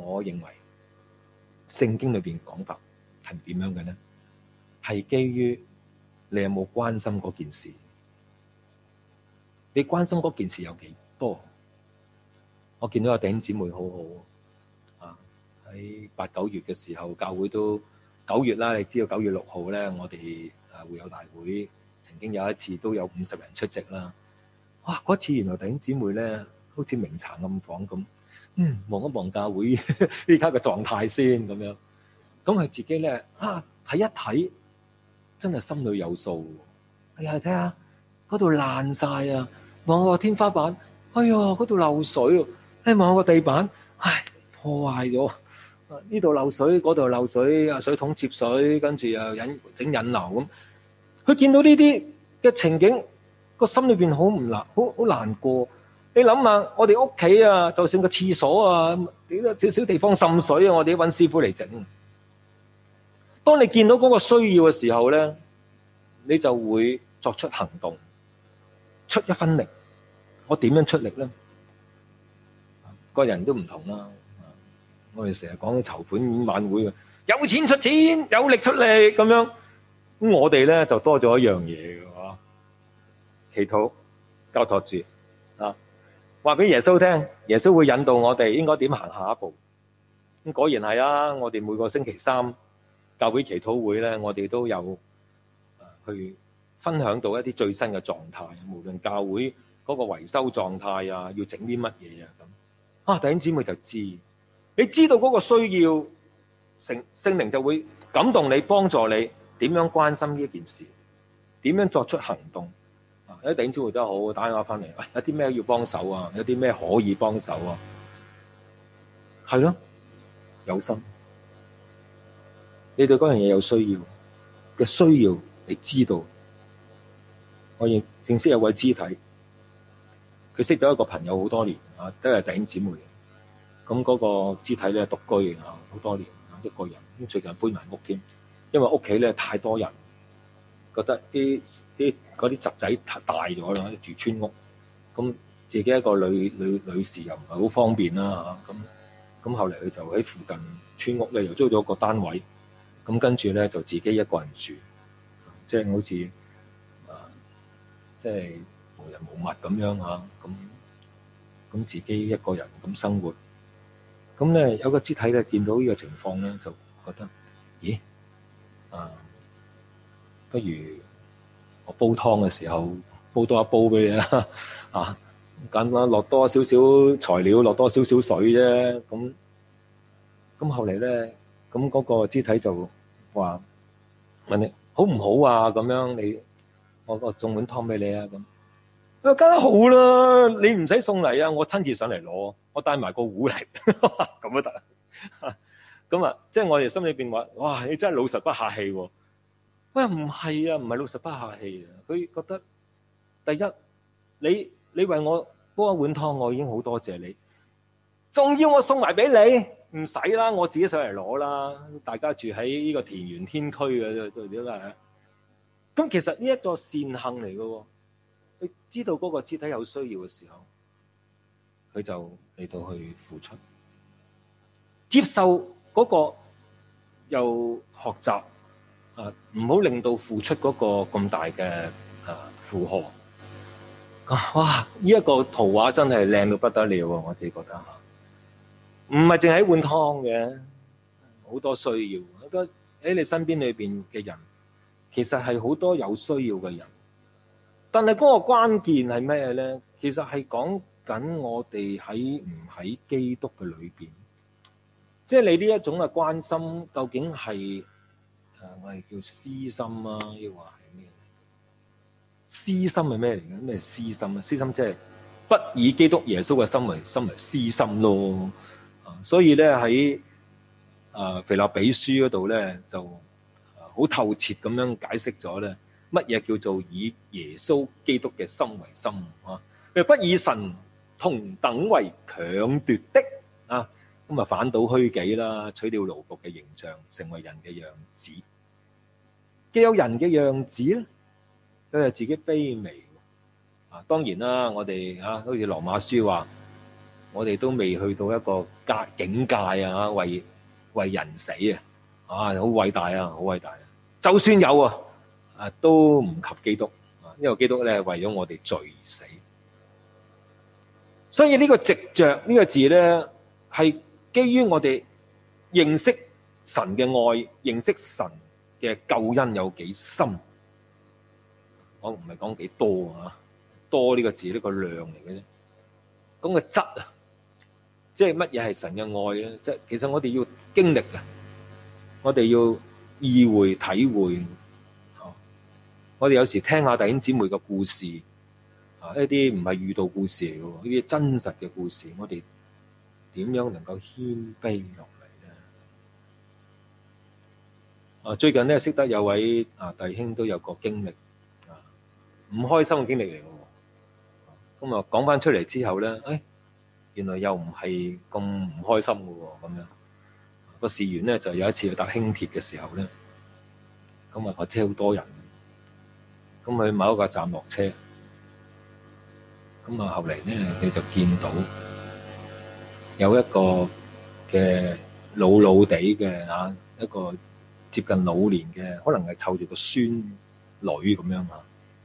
我認為聖經裏邊講法係點樣嘅呢？係基於你有冇關心嗰件事，你關心嗰件事有幾多？我見到個弟兄姊妹好好啊，喺八九月嘅時候，教會都九月啦，你知道九月六號咧，我哋誒會有大會，曾經有一次都有五十人出席啦。哇！嗰次原來弟兄姊妹咧，好似明查暗訪咁，嗯，望一望教會依家嘅狀態先咁樣，咁佢自己咧啊睇一睇，真係心裏有數。哎呀，睇下嗰度爛晒啊！望個天花板，哎呀，嗰度漏水。哎，望個地板，唉，破壞咗。呢度漏水，嗰度漏水，啊，水桶接水，跟住又引整引流咁。佢見到呢啲嘅情景，個心裏邊好唔難，好好難過。你諗下，我哋屋企啊，就算個廁所啊，幾多少少地方滲水啊，我哋都揾師傅嚟整。當你見到嗰個需要嘅時候咧，你就會作出行動，出一分力。我點樣出力咧？個人都唔同啦。我哋成日講籌款晚會嘅，有錢出錢，有力出力咁樣。咁我哋咧就多咗一樣嘢嘅喎，祈禱交託住啊，話俾耶穌聽，耶穌會引導我哋應該點行下一步。咁果然係啊！我哋每個星期三教會祈禱會咧，我哋都有去分享到一啲最新嘅狀態，無論教會嗰個維修狀態啊，要整啲乜嘢啊咁。啊，弟兄姊妹就知，你知道嗰個需要，聖聖靈就會感動你，幫助你點樣關心呢一件事，點樣作出行動。啊，有啲弟兄姊妹都好，打電話翻嚟，喂，有啲咩要幫手啊？有啲咩可以幫手啊？係咯，有心，你對嗰樣嘢有需要嘅需要，你知道。我認認識有位肢體，佢識咗一個朋友好多年啊，都係弟兄姊妹。咁嗰個肢體咧獨居啊，好多年啊，一個人。咁最近搬埋屋添，因為屋企咧太多人，覺得啲啲嗰啲侄仔太大咗啦，住村屋。咁自己一個女女女士又唔係好方便啦嚇。咁咁後嚟佢就喺附近村屋咧又租咗個單位。咁跟住咧就自己一個人住，即係好似啊，即係無人無物咁樣嚇。咁咁自己一個人咁生活。咁咧有個肢體咧見到呢個情況咧，就覺得，咦啊，不如我煲湯嘅時候煲多一煲俾你啦，啊，簡單落多少少材料，落多少少水啫。咁咁後嚟咧，咁嗰個肢體就話問你好唔好啊？咁樣你我我送碗湯俾你啊咁。佢話梗係好啦，你唔使送嚟啊，我親自上嚟攞，我帶埋個壺嚟，咁都得。咁啊，即係我哋心裏邊話，哇，你真係老實不客氣喎。喂，唔係啊，唔係老實不客氣啊。佢覺得第一，你你為我煲一碗湯，我已經好多謝你，仲要我送埋俾你，唔使啦，我自己上嚟攞啦。大家住喺呢個田園天區嘅都都係。咁其實呢一個善行嚟嘅喎。佢知道嗰個肢體有需要嘅時候，佢就嚟到去付出，接受嗰個又學習啊，唔好令到付出嗰個咁大嘅啊負荷。哇！呢一個圖畫真係靚到不得了喎，我自己覺得嚇，唔係淨係一碗湯嘅，好多需要。我覺得喺你身邊裏邊嘅人，其實係好多有需要嘅人。但係嗰個關鍵係咩咧？其實係講緊我哋喺唔喺基督嘅裏邊，即係你呢一種嘅關心，究竟係誒我哋叫私心啊，抑或係咩？私心係咩嚟嘅？咩私心啊？私心即係不以基督耶穌嘅心為心為私心咯。啊，所以咧喺誒腓立比書嗰度咧，就好透徹咁樣解釋咗咧。乜嘢叫做以耶穌基督嘅心為心啊？佢不以神同等為強奪的啊，咁啊反倒虛己啦，取了奴僕嘅形象，成為人嘅樣子。既有人嘅樣子咧，佢係自己卑微啊。當然啦，我哋啊，好似羅馬書話， 我哋都未去到一個界境界啊，為為人死啊，啊，好偉大啊，好偉大啊！就算有啊，啊都唔及基督啊，因為基督咧為咗我哋罪死，所以呢個藉着呢個字咧，係基於我哋認識神嘅愛，認識神嘅救恩有幾深。我唔係講幾多啊，多呢個字呢個量嚟嘅啫。咁個質啊，即係乜嘢係神嘅愛咧？即係其實我哋要經歷嘅，我哋要意會體會。我哋有時聽下弟兄姊妹嘅故事，啊，一啲唔係遇到故事嚟嘅，呢啲真實嘅故事，我哋點樣能夠謙卑落嚟咧？啊，最近咧識得有位啊弟兄都有個經歷。唔開心嘅經歷嚟嘅，咁啊講翻出嚟之後咧，誒，原來又唔係咁唔開心嘅喎，咁樣個事緣咧就有一次去搭輕鐵嘅時候咧，咁啊個車好多人，咁去某一個站落車，咁啊後嚟咧你就見到有一個嘅老老地嘅啊一個接近老年嘅，可能係湊住個孫女咁樣啊。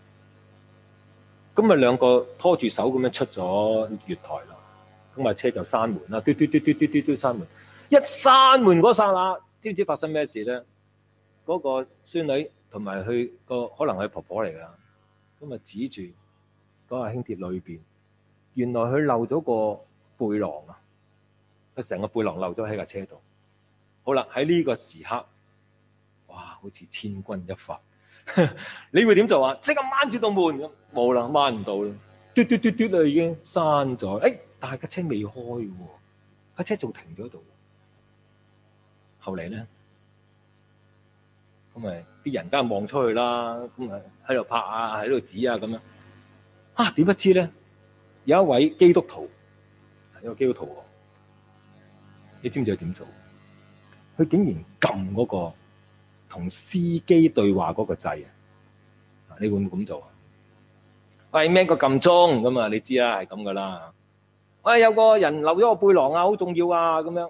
咁啊，兩個拖住手咁樣出咗月台啦，咁啊車就閂門啦，嘟嘟嘟嘟嘟嘟嘟閂門，一閂門嗰剎那，知唔知發生咩事咧？嗰個孫女同埋佢個可能係婆婆嚟噶，咁啊指住嗰個輕鐵裏邊，原來佢漏咗個背囊啊，佢成個背囊漏咗喺架車度。好啦，喺呢個時刻，哇，好似千鈞一髮。你會點做啊？即刻掹住道門咁，冇啦，掹唔到啦，嘟嘟嘟嘟啦，已經閂咗。誒、哎，但係架車未開喎，架車仲停咗喺度。後嚟咧，咁咪啲人家望出去啦，咁啊喺度拍啊，喺度指啊咁樣。啊，點不知咧，有一位基督徒，一個基督徒喎，你知唔知佢點做？佢竟然撳嗰、那個。同司機對話嗰個掣啊，你會唔會咁做啊？喂，咩個撳鐘咁啊？你知啦，係咁噶啦。喂，有個人漏咗個背囊啊，好重要啊，咁樣。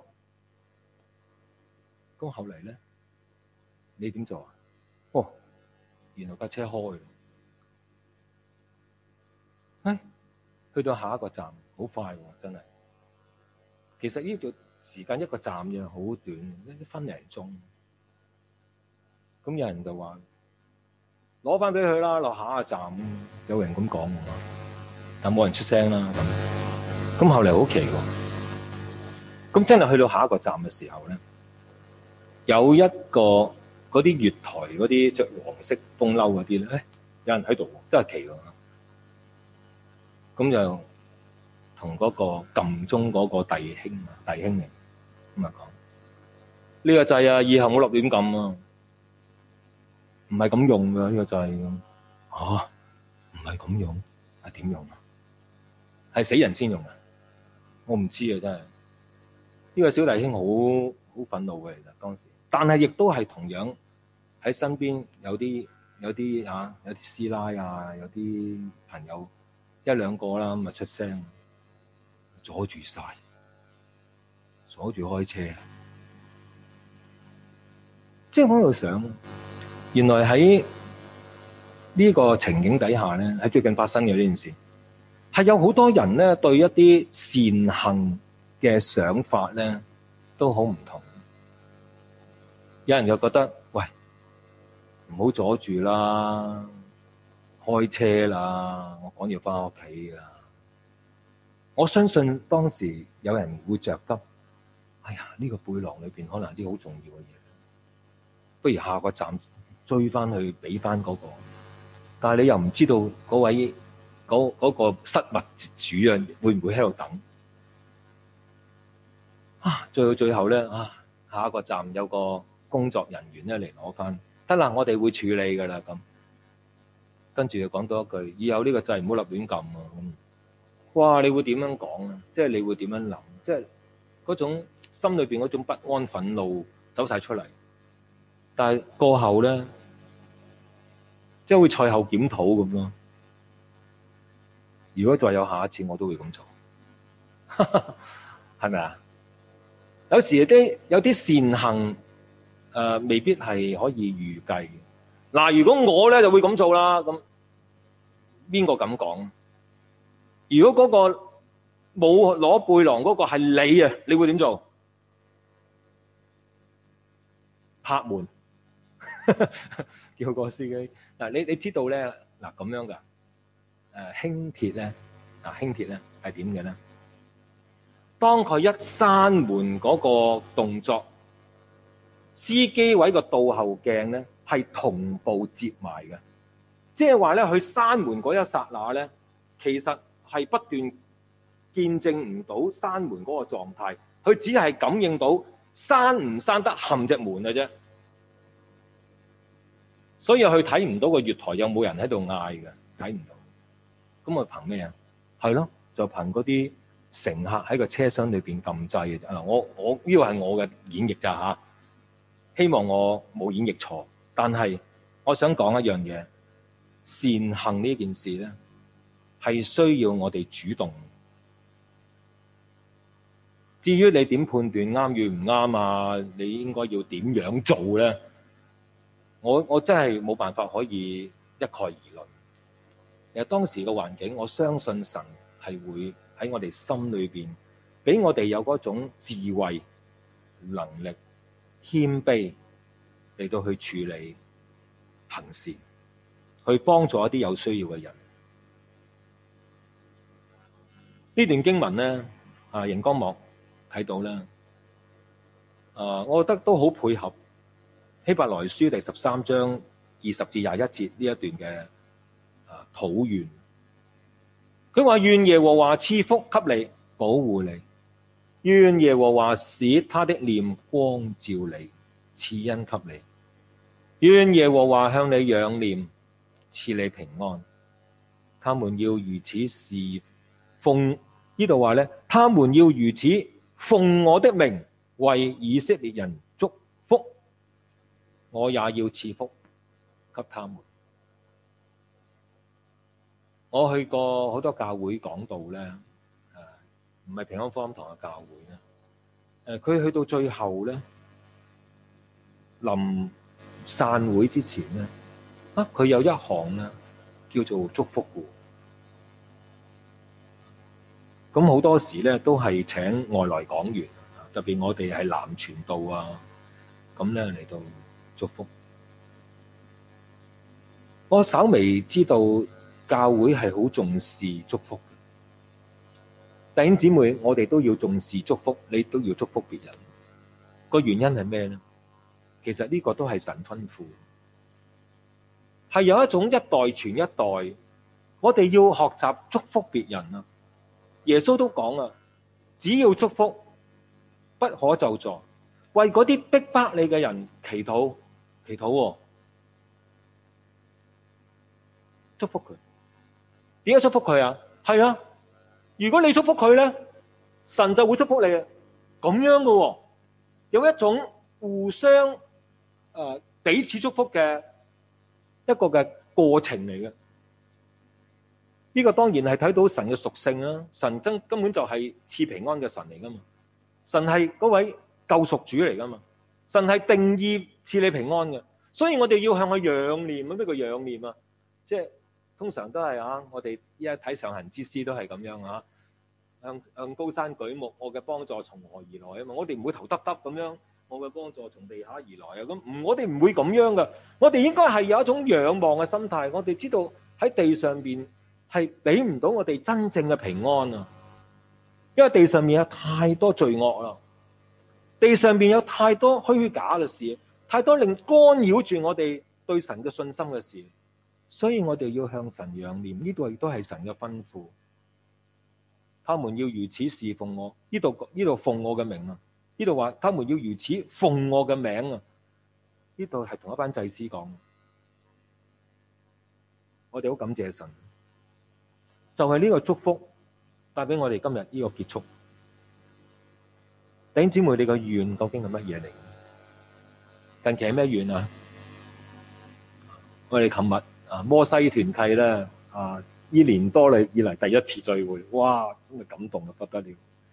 咁後嚟咧，你點做啊？哦，原來架車開。哎，去到下一個站，好快喎，真係。其實呢個時間一個站嘅好短，一分零鐘。咁有人就話攞翻俾佢啦，落下一站，有人咁講，但冇人出聲啦。咁咁後嚟好奇喎，咁真係去到下一個站嘅時候咧，有一個嗰啲月台嗰啲着黃色風褸嗰啲咧，誒，有人喺度，真係奇喎。咁就同嗰個撳鐘嗰個弟兄啊，弟兄嚟咁啊講，呢個掣啊，以後冇立亂撳啊。唔係咁用㗎，呢個掣咁嚇，唔係咁用，係點用啊？係死人先用啊！我唔知啊，真係呢個小弟兄好好憤怒嘅，其實當時，但係亦都係同樣喺身邊有啲有啲啊，有啲師奶啊，有啲朋友一兩個啦，咁啊出聲阻住晒，阻住開車，即係我喺度想。原來喺呢個情景底下咧，喺最近發生嘅呢件事，係有好多人咧對一啲善行嘅想法咧都好唔同。有人就覺得，喂，唔好阻住啦，開車啦，我趕要翻屋企啦。我相信當時有人會着急，哎呀，呢個背囊裏邊可能有啲好重要嘅嘢，不如下個站追翻去俾翻嗰個，但係你又唔知道嗰位嗰嗰個失物主啊，會唔會喺度等啊？最到最後咧啊，下一個站有個工作人員咧嚟攞翻，得啦，我哋會處理噶啦咁。跟住就講多一句，以後呢個掣唔好立亂撳啊！咁，哇，你會點樣講啊？即係你會點樣諗？即係嗰種心裏邊嗰種不安、憤怒走晒出嚟。但係過後咧，即係會賽後檢討咁咯。如果再有下一次，我都會咁做。 係咪啊？有時有啲有啲善行誒、呃，未必係可以預計。嗱，如果我咧就會咁做啦，咁邊個敢講？如果嗰個冇攞背囊嗰個係你啊，你會點做？拍門叫個司機。嗱，你你知道咧，嗱咁樣噶，誒輕鐵咧，嗱輕鐵咧係點嘅咧？當佢一閂門嗰個動作，司機位個倒後鏡咧係同步接埋嘅，即係話咧，佢閂門嗰一剎那咧，其實係不斷見證唔到閂門嗰個狀態，佢只係感應到閂唔閂得冚隻門嘅啫，所以佢睇唔到個月台有冇人喺度嗌嘅，睇唔到。咁啊憑咩啊？係咯，就憑嗰啲乘客喺個車廂裏邊撳掣嘅啫。嗱，我我呢個係我嘅演繹咋吓，希望我冇演繹錯。但係我想講一樣嘢，善行呢件事咧係需要我哋主動。至於你點判斷啱與唔啱啊？你應該要點樣做咧？我我真係冇辦法可以一概而論。其實當時嘅環境，我相信神係會喺我哋心裏邊，俾我哋有嗰種智慧、能力、謙卑嚟到去處理行事，去幫助一啲有需要嘅人。呢段經文咧，啊熒光幕睇到啦，啊，我覺得都好配合希伯來書第十三章二十至廿一節呢一段嘅啊禱願。佢話願耶和華賜福給你，保護你；願耶和華使他的臉光照你，賜恩給你；願耶和華向你仰臉，賜你平安。他們要如此侍奉，呢度話咧，他們要如此奉我的名為以色列人祝福，我也要賜福給他們。我去過好多教會講道咧，誒，唔係平安福音堂嘅教會咧，誒，佢去到最後咧，臨散會之前咧，啊，佢有一行咧叫做祝福嘅。咁好多時咧都係請外來講員，特別我哋係南傳道啊，咁咧嚟到祝福。我稍微知道教會係好重視祝福嘅，弟兄姊妹，我哋都要重視祝福，你都要祝福別人。個原因係咩咧？其實呢個都係神吩咐，係有一種一代傳一代，我哋要學習祝福別人啊。耶穌都講啊，只要祝福，不可咒詛，為嗰啲逼迫你嘅人祈禱，祈禱喎，祝福佢。點解祝福佢啊？係啊，如果你祝福佢咧，神就會祝福你啊。咁樣噶喎，有一種互相誒、呃、彼此祝福嘅一個嘅過程嚟嘅。呢個當然係睇到神嘅屬性啦，神根根本就係賜平安嘅神嚟噶嘛，神係嗰位救贖主嚟噶嘛，神係定義賜你平安嘅，所以我哋要向佢仰念。咩叫仰念啊？即係通常都係啊，我哋依家睇上行之詩都係咁樣啊，向向高山舉目，我嘅幫助從何而來啊嘛？我哋唔會頭耷耷咁樣，我嘅幫助從地下而來啊，咁唔，我哋唔會咁樣噶，我哋應該係有一種仰望嘅心態。我哋知道喺地上邊係俾唔到我哋真正嘅平安啊，因為地上面有太多罪惡啦，地上面有太多虛假嘅事，太多令干擾住我哋對神嘅信心嘅事，所以我哋要向神仰念。呢度亦都係神嘅吩咐，他們要如此侍奉我。呢度呢度奉我嘅名啊，呢度話他們要如此奉我嘅名啊，呢度係同一班祭司講。我哋好感謝神。就係呢個祝福帶俾我哋今日呢個結束。弟兄姊妹，你個願究竟係乜嘢嚟？近期係咩願啊？我哋琴日啊摩西團契咧啊，呢年多嚟以嚟第一次聚會，哇！真係感動得不得了。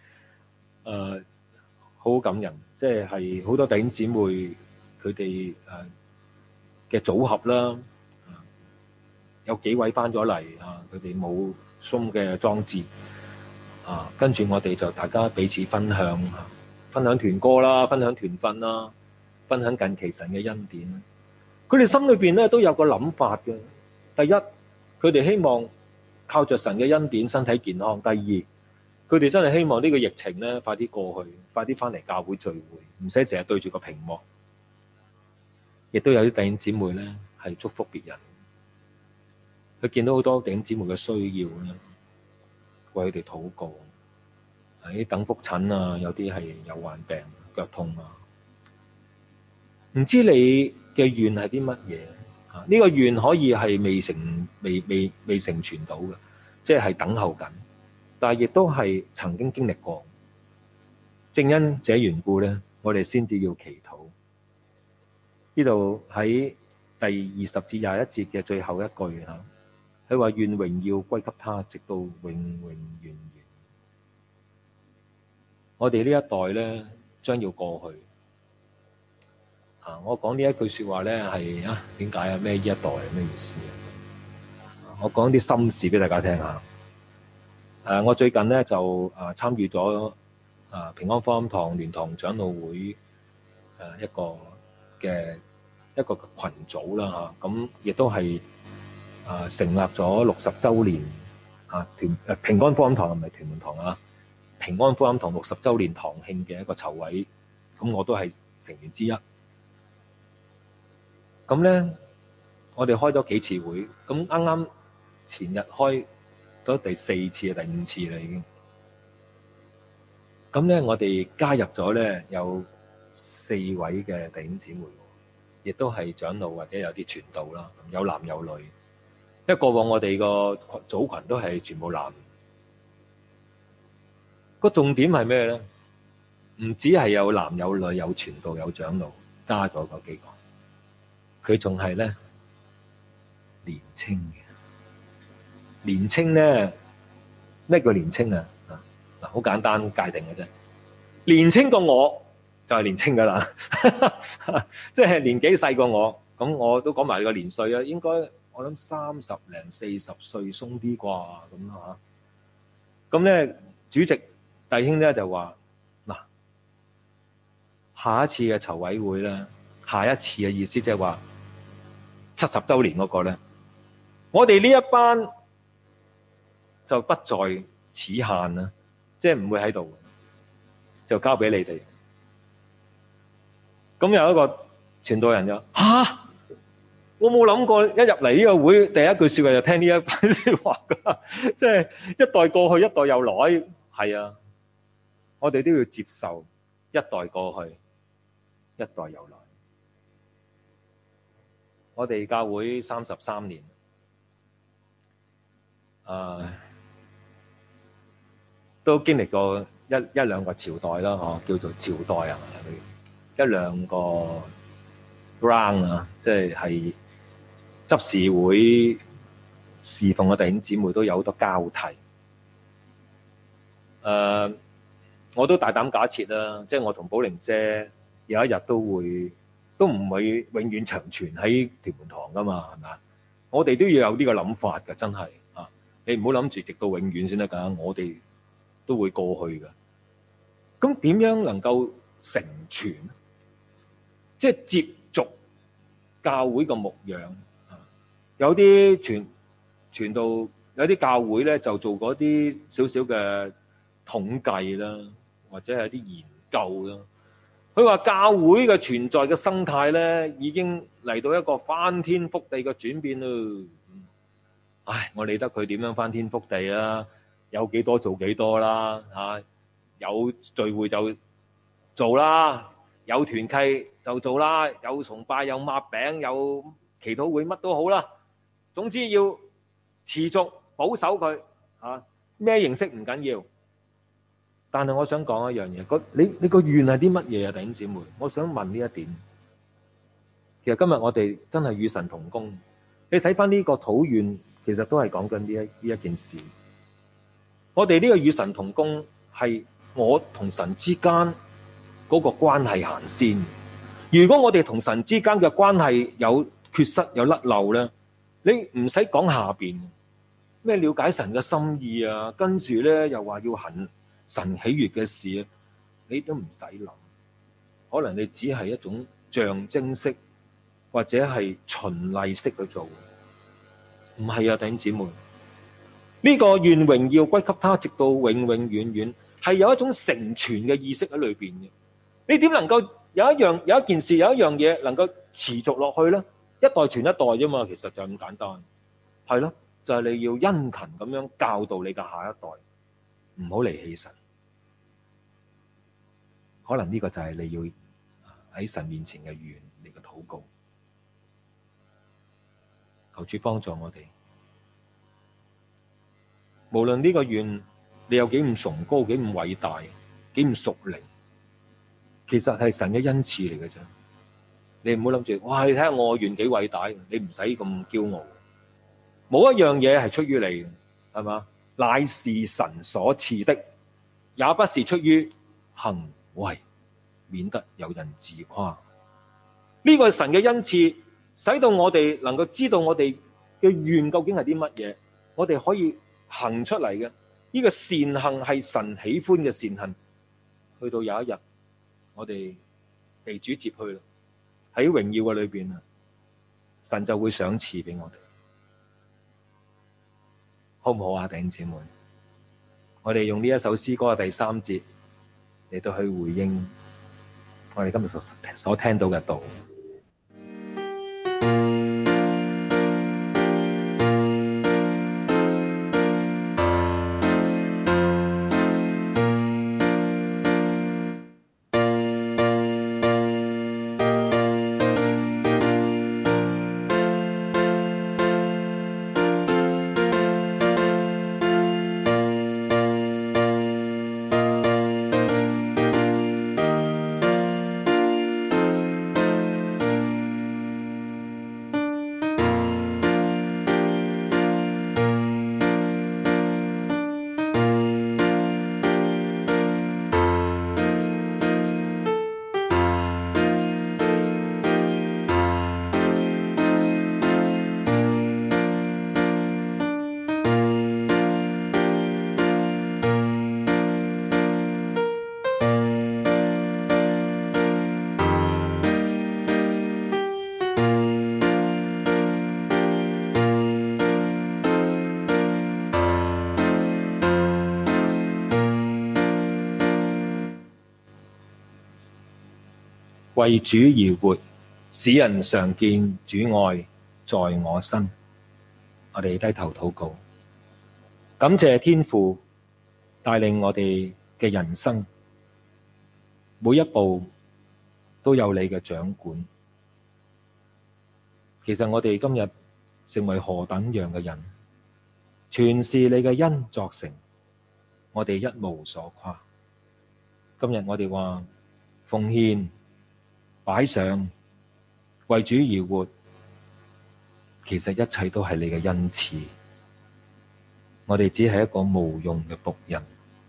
誒好感人，即係係好多弟兄姊妹佢哋誒嘅組合啦，有幾位翻咗嚟啊，佢哋冇 Zoom 嘅裝置啊，跟住我哋就大家彼此分享，分享團歌啦，分享團訓啦，分享近期神嘅恩典。佢哋心裏邊咧都有個諗法嘅。第一，佢哋希望靠着神嘅恩典身體健康；第二，佢哋真係希望呢個疫情咧快啲過去，快啲翻嚟教會聚會，唔使淨係對住個屏幕。亦都有啲弟兄姊妹咧係祝福別人，佢見到好多弟兄姊妹嘅需要咧，為佢哋禱告。喺等覆診啊，有啲係有患病、腳痛啊。唔知你嘅願係啲乜嘢？啊，呢個願可以係未成、未未未成全到嘅，即係等候緊，但係亦都係曾經經歷過。正因這緣故咧，我哋先至要祈禱。呢度喺第二十至廿一節嘅最後一句吓，佢話願榮耀歸給他，直到永永遠遠。我哋呢一代咧，將要過去。啊，我講呢一句說話咧，係啊，點解啊？咩呢一代係咩意思啊？我講啲心事俾大家聽下。誒，我最近咧就啊參與咗啊平安福音堂聯堂長老會誒一個嘅一個群組啦嚇，咁亦都係啊成立咗六十週年啊團誒平安福音堂，唔係屯門堂啊，平安福音堂六十週年堂慶嘅一個籌委，咁我都係成員之一。咁咧，我哋開咗幾次會，咁啱啱前日開咗第四次啊，第五次啦已經。咁咧，我哋加入咗咧有四位嘅弟兄姊妹，亦都係長老或者有啲傳道啦，有男有女。因為過往我哋個組群都係全部男。個重點係咩咧？唔止係有男有女，有傳道有長老，加咗嗰幾個。佢仲係咧年青嘅，年青咧咩叫年青啊？嗱，好簡單界定嘅啫。年青過我就係年青噶啦，即係年紀細過我，咁我都講埋個年歲啊。應該我諗三十零四十歲鬆啲啩咁啊。咁咧主席弟兄咧就話嗱，下一次嘅籌委會咧，下一次嘅意思即係話。七十週年嗰個咧，我哋呢一班就不在此限啦，即係唔會喺度，就交俾你哋。咁有一個傳道人就吓，我冇諗過一入嚟呢個會第一句說話就聽呢一番說話噶，即係一代過去一代又來，係啊，我哋都要接受一代過去一代又來。我哋教會三十三年，誒，都經歷過一一兩個朝代啦，嗬，叫做朝代啊，一兩個 round 啊，即係係執事會侍奉嘅弟兄姊妹都有好多交替。誒，我都大膽假設啦，即係我同寶玲姐有一日都會。都唔會永遠長存喺屯門堂噶嘛，係咪啊？我哋都要有呢個諗法㗎，真係啊！你唔好諗住直到永遠先得㗎，我哋都會過去㗎。咁點樣能夠成全？即係接續教會嘅牧養啊！有啲傳傳道，有啲教會咧就做嗰啲少少嘅統計啦，或者係啲研究啦。佢話教會嘅存在嘅生態咧，已經嚟到一個翻天覆地嘅轉變咯。唉，我理得佢點樣翻天覆地啊？有幾多做幾多啦，吓，有聚會就做啦，有團契就做啦，有崇拜有擘餅有祈禱會乜都好啦。總之要持續保守佢吓，咩形式唔緊要。但係我想講一樣嘢，你你個願係啲乜嘢啊？弟兄姊妹，我想問呢一點。其實今日我哋真係與神同工。你睇翻呢個禱願，其實都係講緊呢一呢一件事。我哋呢個與神同工係我同神之間嗰個關係行先。如果我哋同神之間嘅關係有缺失有甩漏咧，你唔使講下邊咩了解神嘅心意啊，跟住咧又話要行神喜悅嘅事，你都唔使諗。可能你只係一種象徵式或者係循例式去做，唔係啊，弟兄姊妹，呢個願榮耀歸給他，直到永永遠遠，係有一種成全嘅意識喺裏邊嘅。你點能夠有一樣有一件事有一樣嘢能夠持續落去咧？一代傳一代啫嘛，其實就咁簡單，係咯，就係你要殷勤咁樣教導你嘅下一代，唔好離棄神。可能呢個就係你要喺神面前嘅願，你嘅禱告。求主幫助我哋，無論呢個願你有幾咁崇高、幾咁偉大、幾咁屬靈，其實係神嘅恩賜嚟嘅啫。你唔好諗住，哇！你睇下我願幾偉大，你唔使咁驕傲。冇一樣嘢係出於你嘅，係嘛？乃是神所賜的，也不是出於行為，免得有人自誇。呢個係神嘅恩賜，使到我哋能夠知道我哋嘅願究竟係啲乜嘢，我哋可以行出嚟嘅。呢個善行係神喜歡嘅善行，去到有一日我哋被主接去啦，喺榮耀嘅裏邊啊，神就會賞賜俾我哋，好唔好啊，弟兄姊妹？我哋用呢一首詩歌嘅第三節嚟到去回應我哋今日所所聽到嘅道。為主而活，使人常見主愛在我身。我哋低頭禱告，感謝天父帶領我哋嘅人生，每一步都有你嘅掌管。其實我哋今日成為何等樣嘅人，全是你嘅恩作成，我哋一無所誇。今日我哋話奉獻擺上，為主而活，其實一切都係你嘅恩賜。我哋只係一個無用嘅僕人，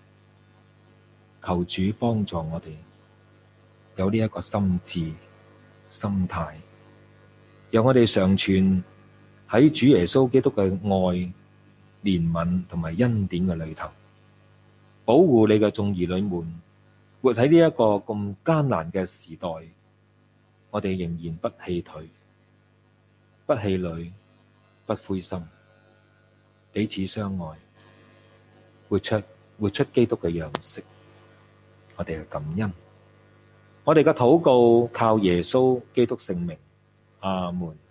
求主幫助我哋有呢一個心志心態，讓我哋常存喺主耶穌基督嘅愛、憐憫同埋恩典嘅裏頭，保護你嘅眾兒女們活喺呢一個咁艱難嘅時代。我哋仍然不氣餒，不氣餒，不灰心，彼此相愛，活出活出基督嘅樣式。我哋嘅感恩，我哋嘅禱告靠耶穌基督聖名，阿門。